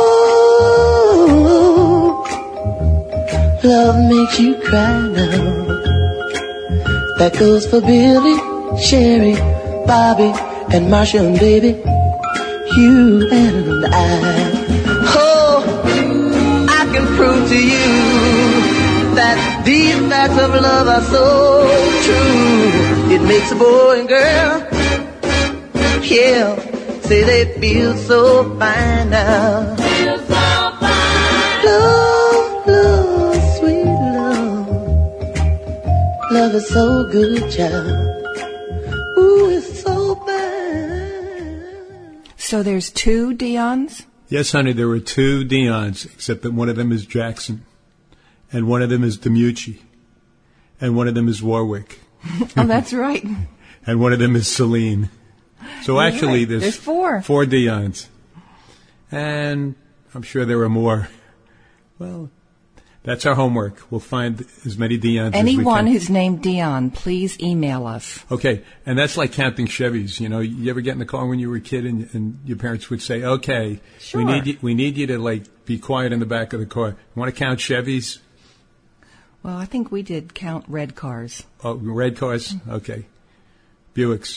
Oh, love makes you cry now. That goes for Billy, Sherry, Bobby, and Marsha and baby, you and I. Oh, I can prove to you that these facts of love are so true. It makes a boy and girl, yeah, say they feel so fine now. Feel so fine. Love, love, sweet love. Love is so good, child. Ooh, it's so fine. So there's two Dions? Yes, honey, there were two Dions, except that one of them is Jackson, and one of them is DiMucci, and one of them is Warwick. Oh, that's right. And one of them is Celine. So You're actually, right. There's four. Four Dions. And I'm sure there are more. Well, that's our homework. We'll find as many Dions as we Anyone can. who's named Dion, please email us. Okay, and that's like counting Chevys. You know, you ever get in the car when you were a kid and your parents would say, okay, Sure. we need you to, like, be quiet in the back of the car. You want to count Chevys? Well, I think we did count red cars. Oh, red cars? Okay. Buicks.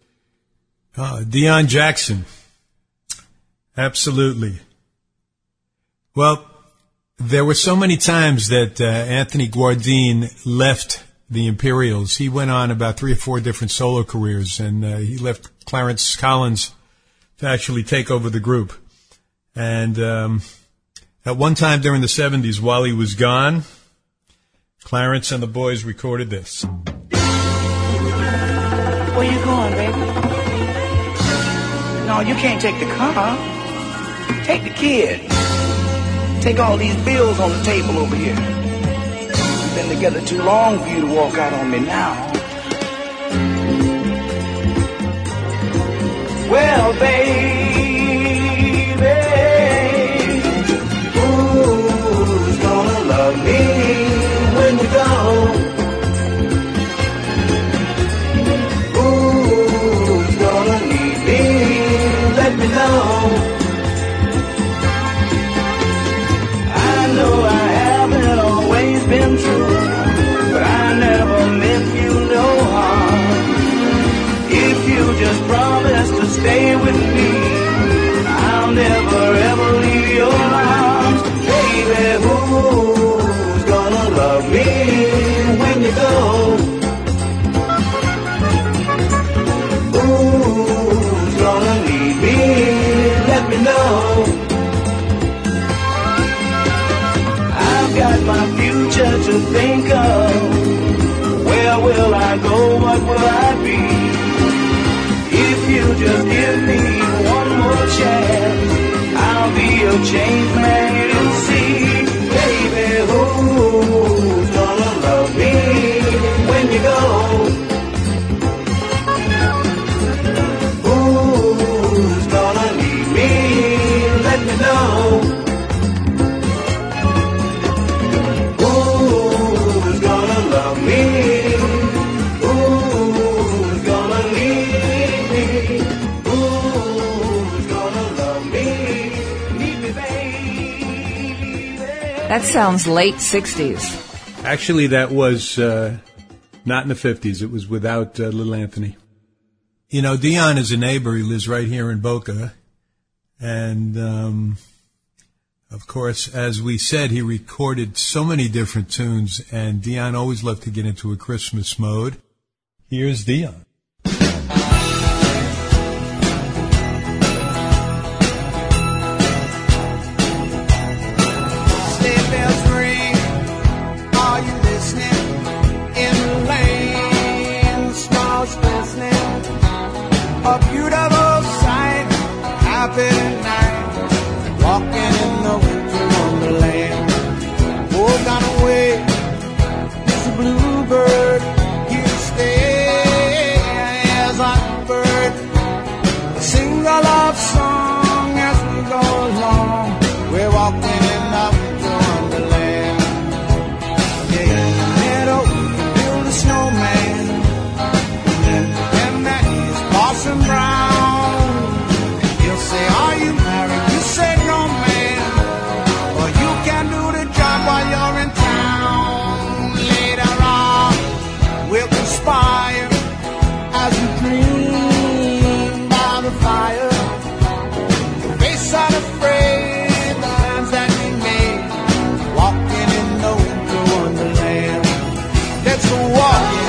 Dion Jackson. Absolutely. Well, there were so many times that Anthony Guardine left the Imperials. He went on about 3 or 4 different solo careers, and he left Clarence Collins to actually take over the group. And at one time during the 70s, while he was gone, Clarence and the boys recorded this. Where you going, baby? No, you can't take the car. Take the kid. Take all these bills on the table over here. We've been together too long for you to walk out on me now. Well, baby, who's gonna love me when you go? Who's gonna need me? Let me know. Been true, but I never meant you no harm. If you just promise to stay with me, I'll never ever leave your arms. Baby, who's gonna love me when you go? Who's gonna need me? Let me know. I've got my future to think of. Where will I go? What will I be? If you just give me one more chance, I'll be a changed man you'll see. Baby, who's gonna love me when you go? Who's gonna need me? Let me know. That sounds late 60s. Actually, that was not in the 50s. It was without Little Anthony. You know, Dion is a neighbor. He lives right here in Boca. And, of course, as we said, he recorded so many different tunes, and Dion always loved to get into a Christmas mode. Here's Dion. A beautiful sight, happy night, walking in the winter wonderland. Oh, gone away is a bluebird, he'll stay as a bird. Sing a love song as we go along, where afraid. The plans that we made, walking in the winter wonderland. Let's go walking.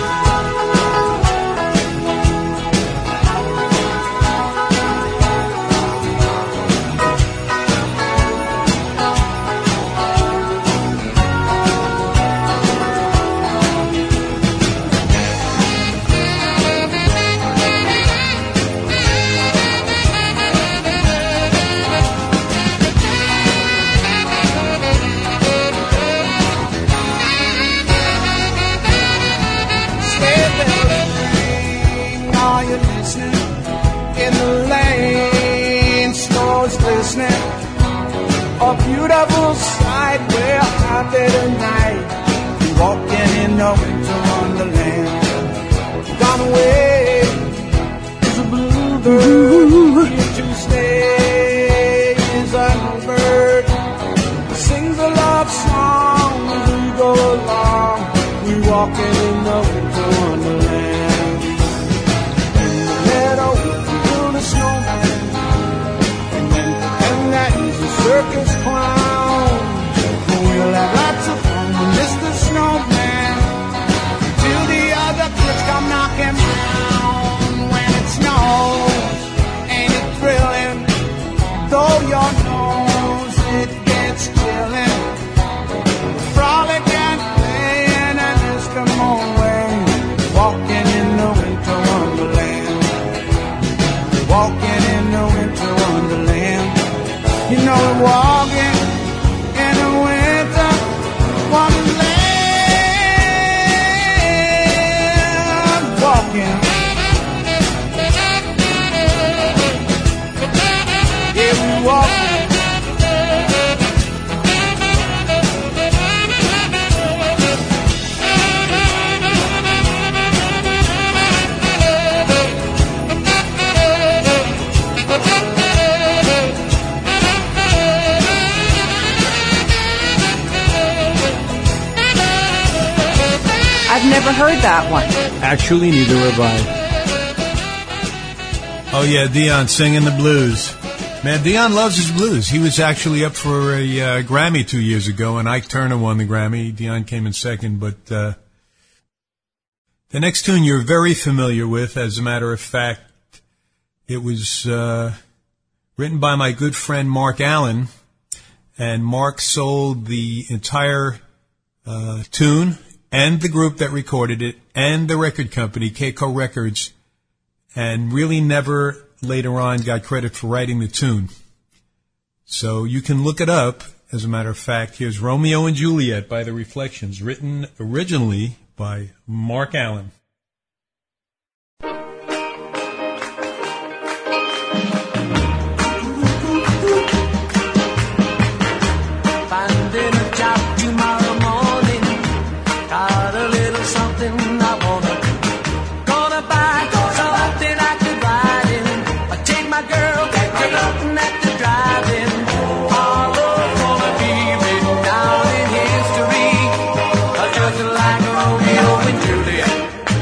In the lane, snows glistening, a beautiful sight. We're out there tonight, walking in the winter wonderland. Gone away is a bluebird, here to stay is a bird. Sings a love song as we go along. We walking in the winter wonderland. Snowman, and that is a circus clown. We'll have lots of fun with Mr. Snowman till the other kids come knocking down. When it snows, ain't it thrilling? Though your nose it gets chilling. Frolic and playing an Eskimo way, walking in the winter wonderland. Walking in the winter wonderland. You know we're walking in the winter wonderland. Walking. Yeah, we walking. I've never heard that one. Actually, neither have I. Oh, yeah, Dion singing the blues. Man, Dion loves his blues. He was actually up for a Grammy 2 years ago, and Ike Turner won the Grammy. Dion came in second, but the next tune you're very familiar with. As a matter of fact, it was written by my good friend Mark Allen, and Mark sold the entire tune and the group that recorded it, and the record company, Keiko Records, and really never later on got credit for writing the tune. So you can look it up. As a matter of fact, here's Romeo and Juliet by The Reflections, written originally by Mark Allen. Finding a job tomorrow morning. Got a little something I wanna. Gonna buy something I could ride in. I take my girl to looking at the drive-in. Our love gonna be written down in history, just like Romeo and Juliet.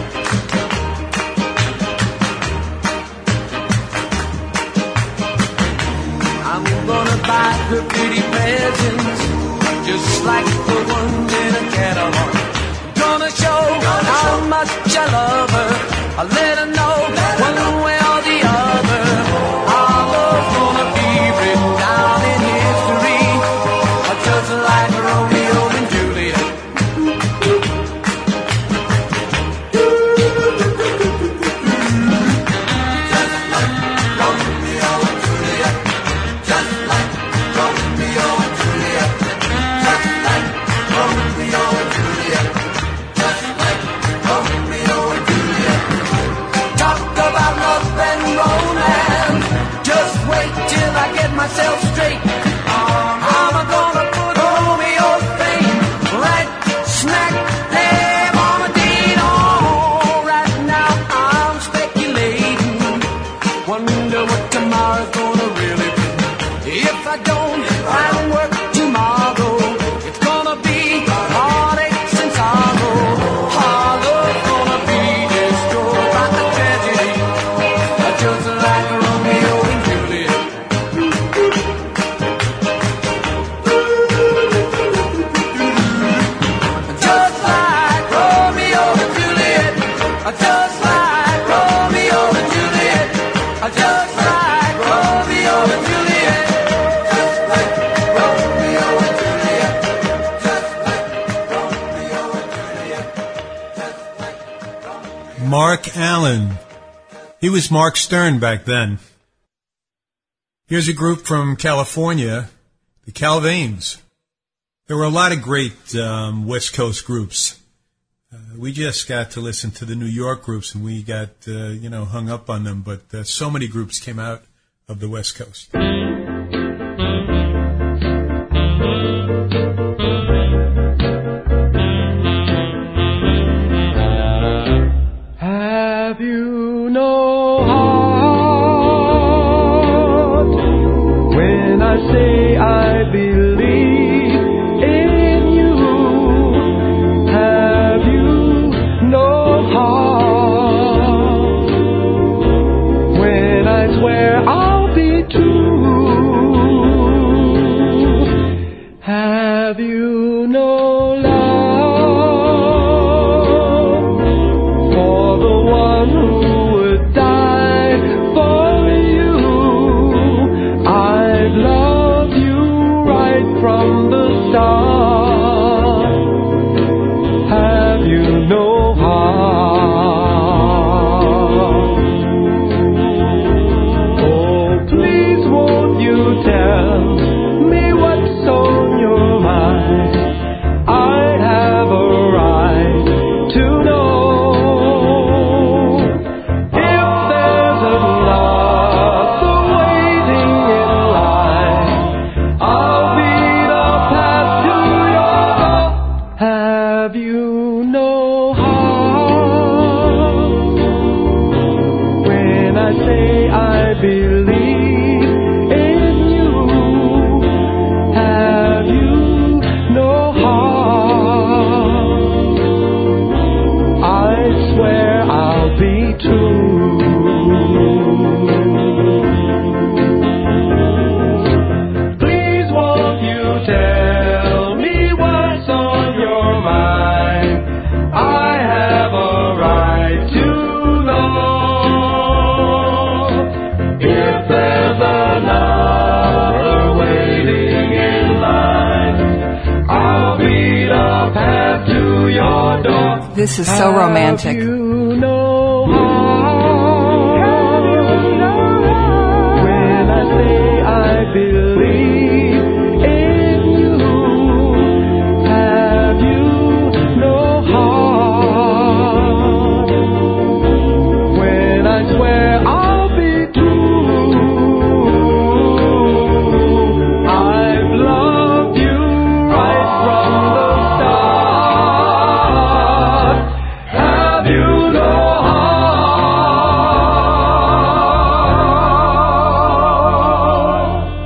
I'm gonna buy her pretty presents, just like the ones in a catalog. Gonna show how much I love her. I'll let her know one way or the other. Our love's gonna be written down in history, just like Romeo and Juliet. Just like Romeo and Juliet. Just like Romeo and Juliet. Just like Romeo and Juliet. Just like Romeo and Juliet. Talk about love and romance. Just wait till I get myself straight. I'm gonna put Romeo's fame right smack there on a date. Oh, right now I'm speculating. Wonder what tomorrow's gonna really be. If I don't find work tomorrow, it's gonna be heartaches and sorrow. Our love's gonna be destroyed by the tragedy, just like Romeo and Juliet. Mark Allen. He was Mark Stern back then. Here's a group from California, the Calvains. There were a lot of great West Coast groups. We just got to listen to the New York groups, and we got, hung up on them. But so many groups came out of the West Coast. Have you no heart when I say I believe in you? Have you no heart when I swear I'll be true? Have you no love for the one who would die for you? I've loved you right from the start. Have you no heart? Oh, please won't you tell me what's on your mind? I have a right to know. If there's another waiting in line, I'll be the path to your door. Have you no heart when I say I believe in you? Have you no heart? I swear I'll be true. Please won't you tell me what's on your mind? I have a right to know. If there's another waiting in line, I'll be the path to your door. This is so romantic. Have you no heart when I say I believe in you? Have you no heart when I swear I'll be true? I've loved you right from the start. Have you no heart?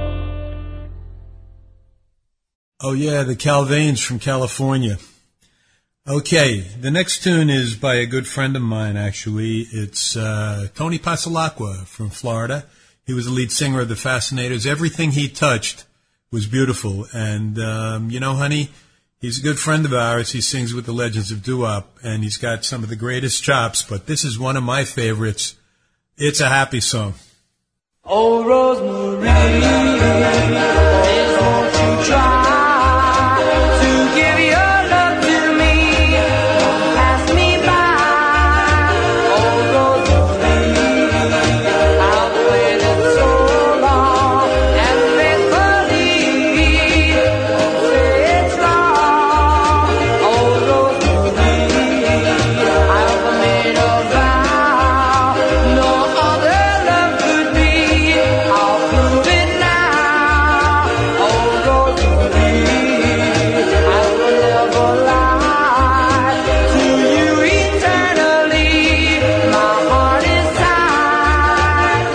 Oh, yeah, the Calvains from California. Okay, the next tune is by a good friend of mine, actually. It's Tony Pasalacqua from Florida. He was the lead singer of the Fascinators. Everything he touched was beautiful. And, honey, he's a good friend of ours. He sings with the Legends of Doo-Wop, and he's got some of the greatest chops. But this is one of my favorites. It's a happy song. Oh, Rosemary, won't you try to give your love to me? Pass me by. Oh, Rosemary, I've waited so long and faithfully say it's wrong. Oh, Rosemary, I've made a vow no other love could be. I'll prove it now. Oh, Rosemary, I will never lie to you eternally. My heart is tied.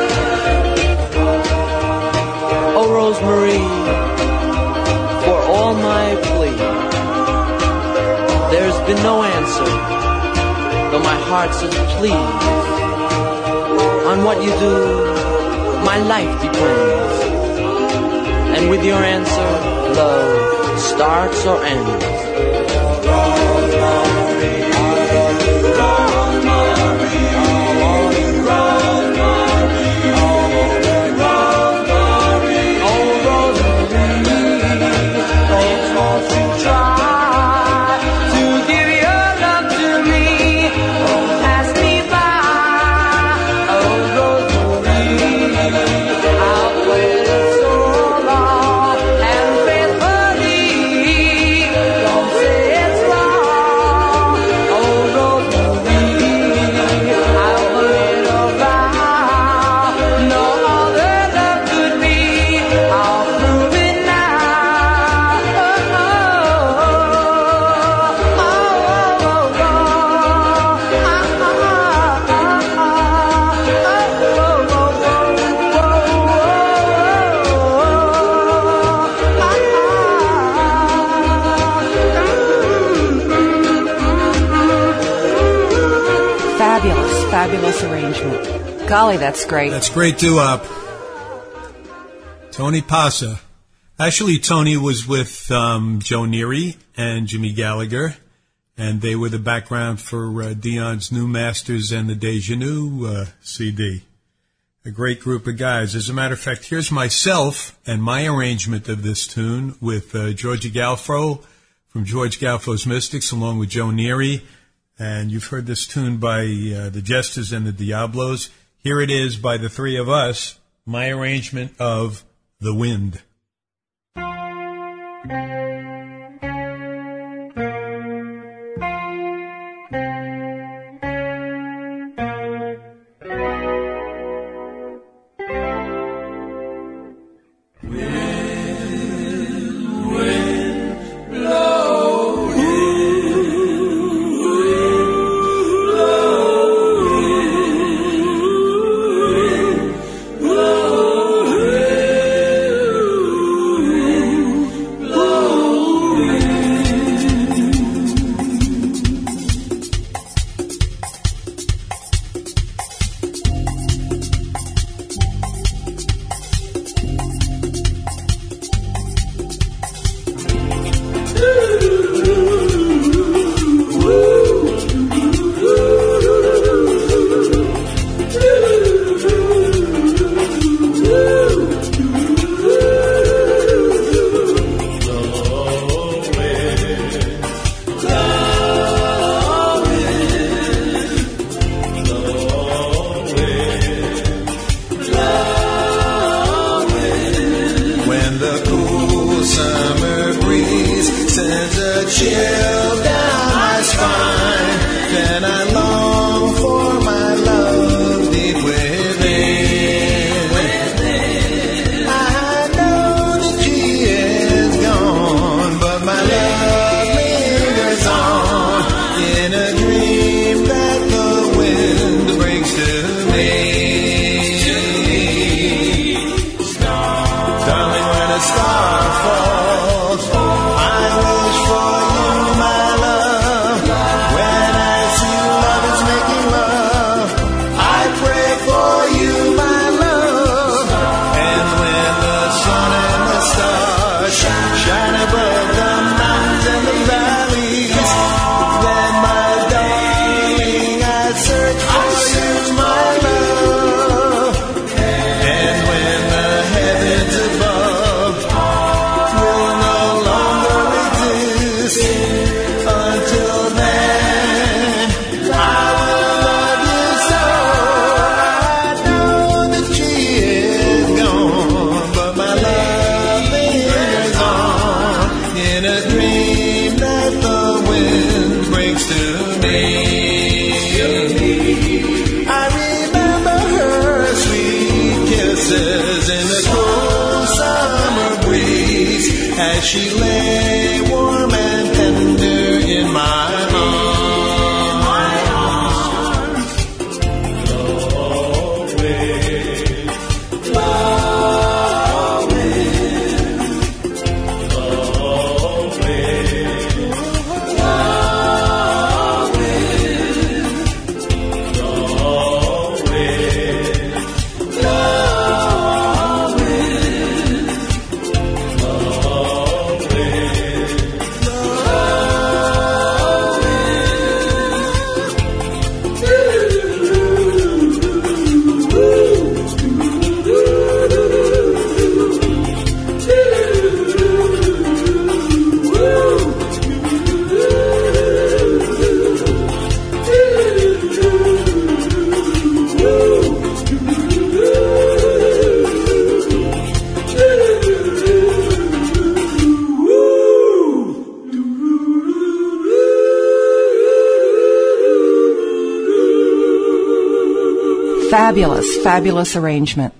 Oh, Rosemary, for all my plea, there's been no answer, though my heart says please. On what you do, my life depends. And with your answer, love starts or ends. Try to give your love to me. Pass me fabulous arrangement. Golly, that's great. That's great doo-wop. Tony Pasa. Actually, Tony was with Joe Neary and Jimmy Gallagher, and they were the background for Dion's New Masters and the Deja New CD. A great group of guys. As a matter of fact, here's myself and my arrangement of this tune with Georgie Galfro from George Galfro's Mystics, along with Joe Neary. And you've heard this tune by the Jesters and the Diablos. Here it is by the three of us, my arrangement of The Wind. She lay warm and tender in my arms. Blow away, blow away, blow away, blow away, blow away, blow Fabulous, fabulous arrangement.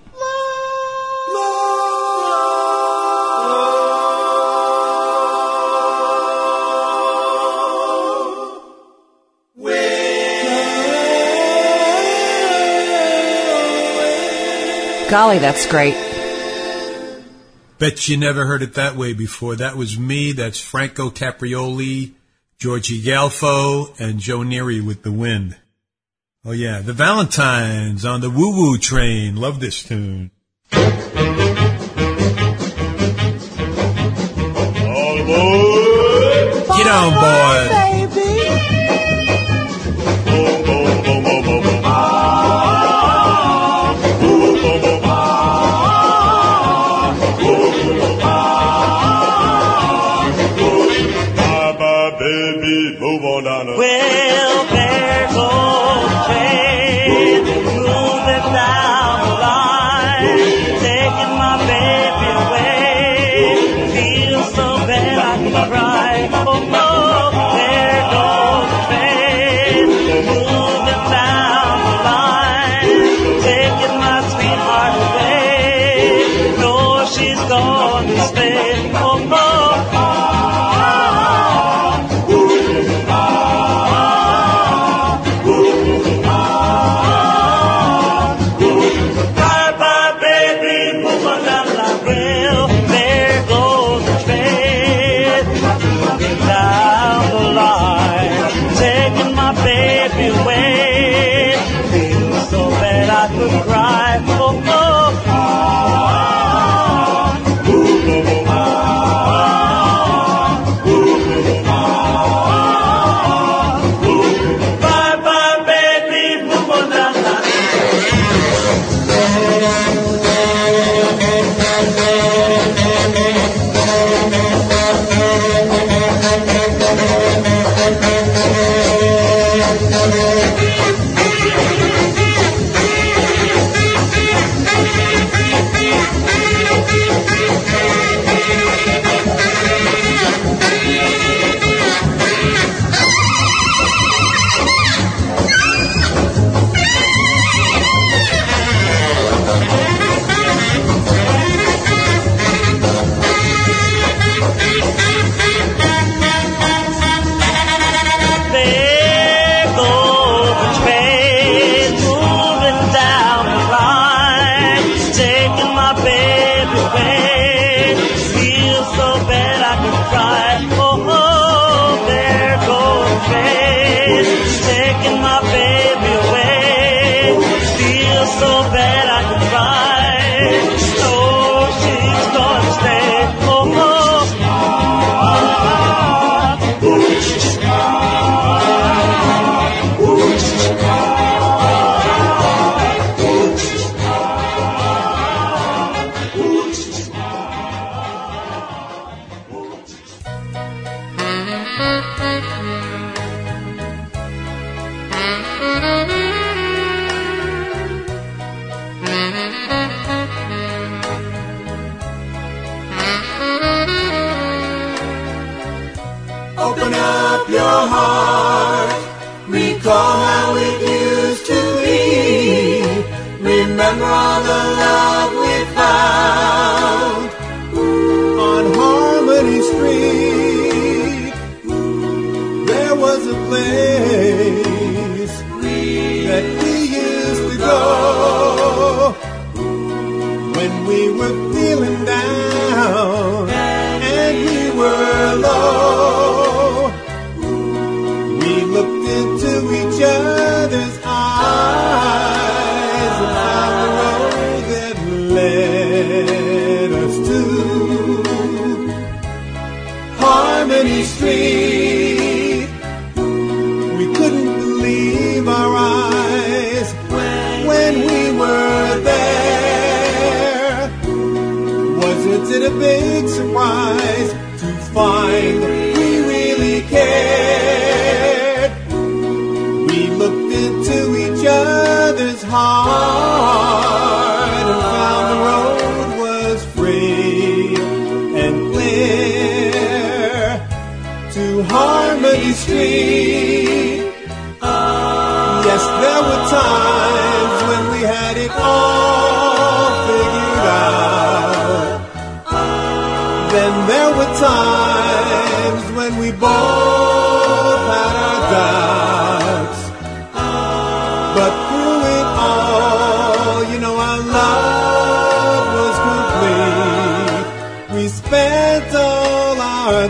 Golly, that's great. Bet you never heard it that way before. That was me. That's Franco Caprioli, Georgie Galfo, and Joe Neary with The Wind. Oh, yeah. The Valentines on the Woo Woo Train. Love this tune. All aboard. Get on board. Well, there goes the train, moving down the line, taking my baby away. Feel so bad I can cry. Oh no, there goes the train, moving down the line, taking my sweetheart away. No, she's gone to stay. Oh no. Cry, oh, oh, bye, bye, baby, move on down the Open up your heart, recall how it used to be. Remember all the love we found on Harmony Street. There was a place that we used to go when we were feeling down and we were low. Looked into each other's eyes and found the road that led us to Harmony Street. We couldn't believe our eyes when we were there. Wasn't it a big surprise to find we really cared? Looked into each other's heart and found the road was free and clear to Harmony Street. Yes, there were times when we had it all figured out. Then there were times when we both had our doubts. But through it all, you know, our love was complete. We spent all our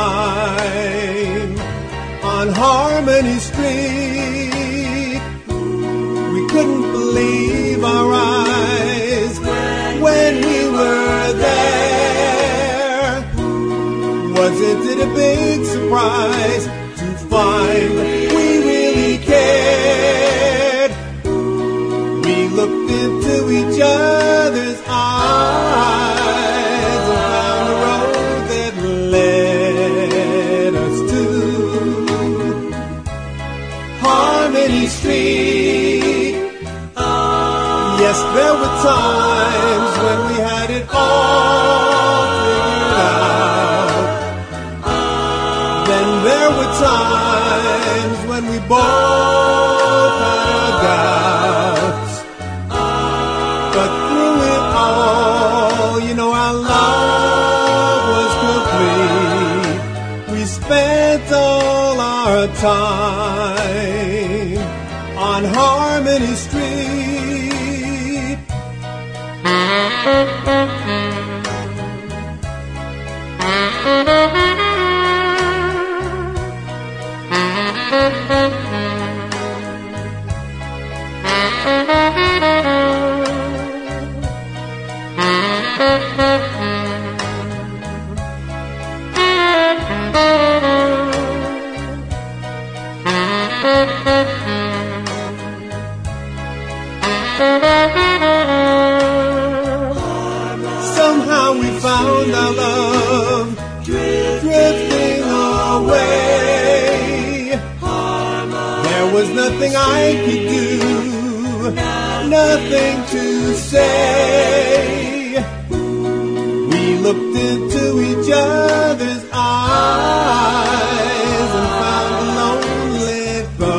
time on Harmony Street. our eyes when we were there. Wasn't it a big surprise to find we really cared? We looked into each other's eyes and found a road that led us to Harmony Street. Yes, there were times when we had it all figured out. Then there were times when we both had our doubts. But through it all, you know, our love was complete. We spent all our time on Harmony Street. Somehow we found our love drifting away. There was nothing I could do, nothing to say. We looked into each other's eyes and found a lonely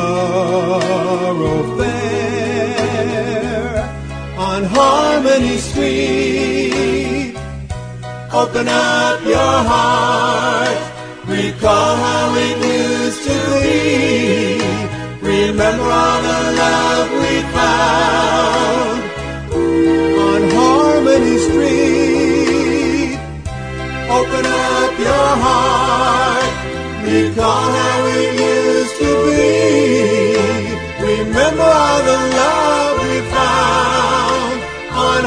thoroughfare on Harmony Street. Open up your heart, recall how it used to be. Remember all the love we found on Harmony Street. Open up your heart, recall how it used to be. Remember all the love we found on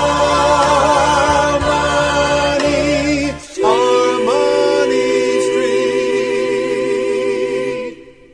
Harmony Street.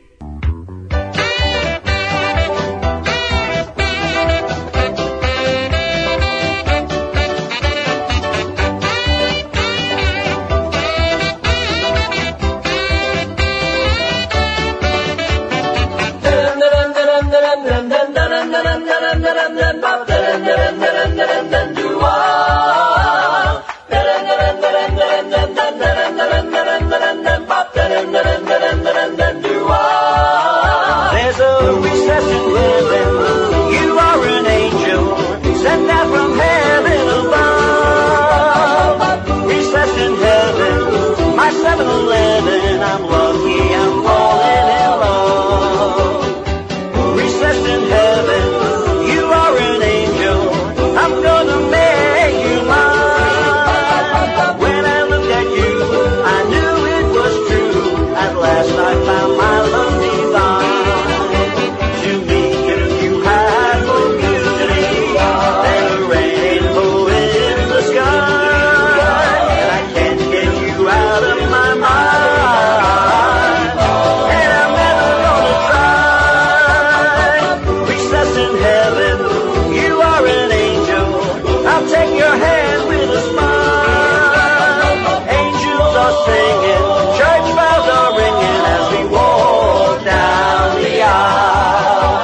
There's a recess in heaven. You are an angel sent down from heaven above. Recess in heaven, my 7-Eleven. I'm lucky, I'm falling in love. Recess in heaven, you are an angel. I'm gonna make you mine. When I looked at you, I knew it was true. At last I found my love divine. To me, you had more beauty than a rainbow in the sky. And I can't get you out of my mind. And I'm never gonna try. Recess in heaven, you are an angel. I'll take your hand with a smile. Angels are singing, church bells are ringing as we walk down the aisle.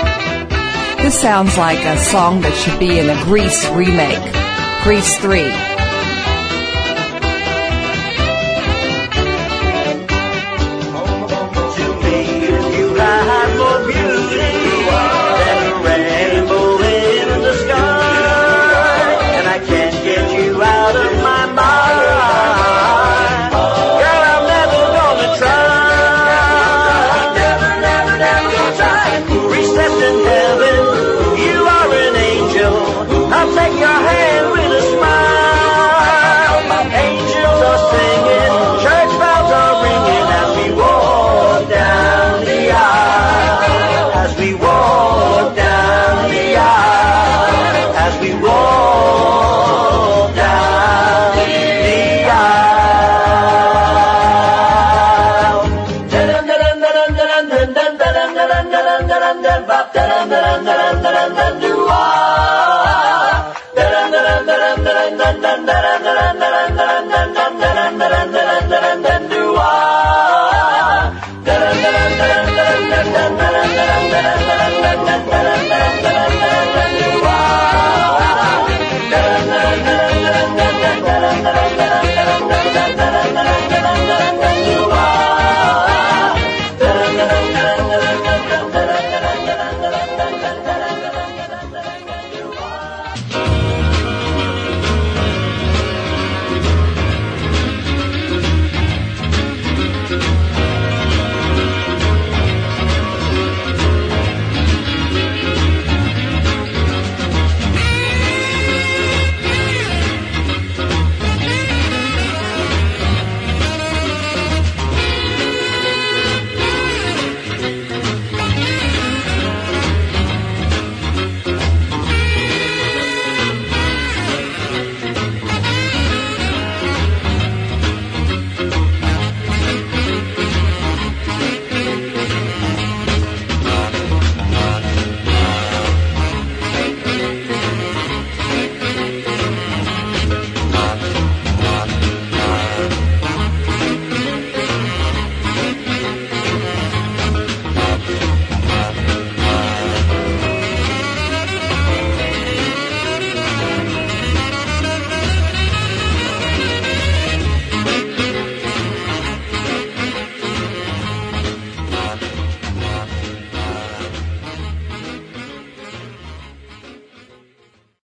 This sounds like a song that should be in a Grease remake. Grease 3.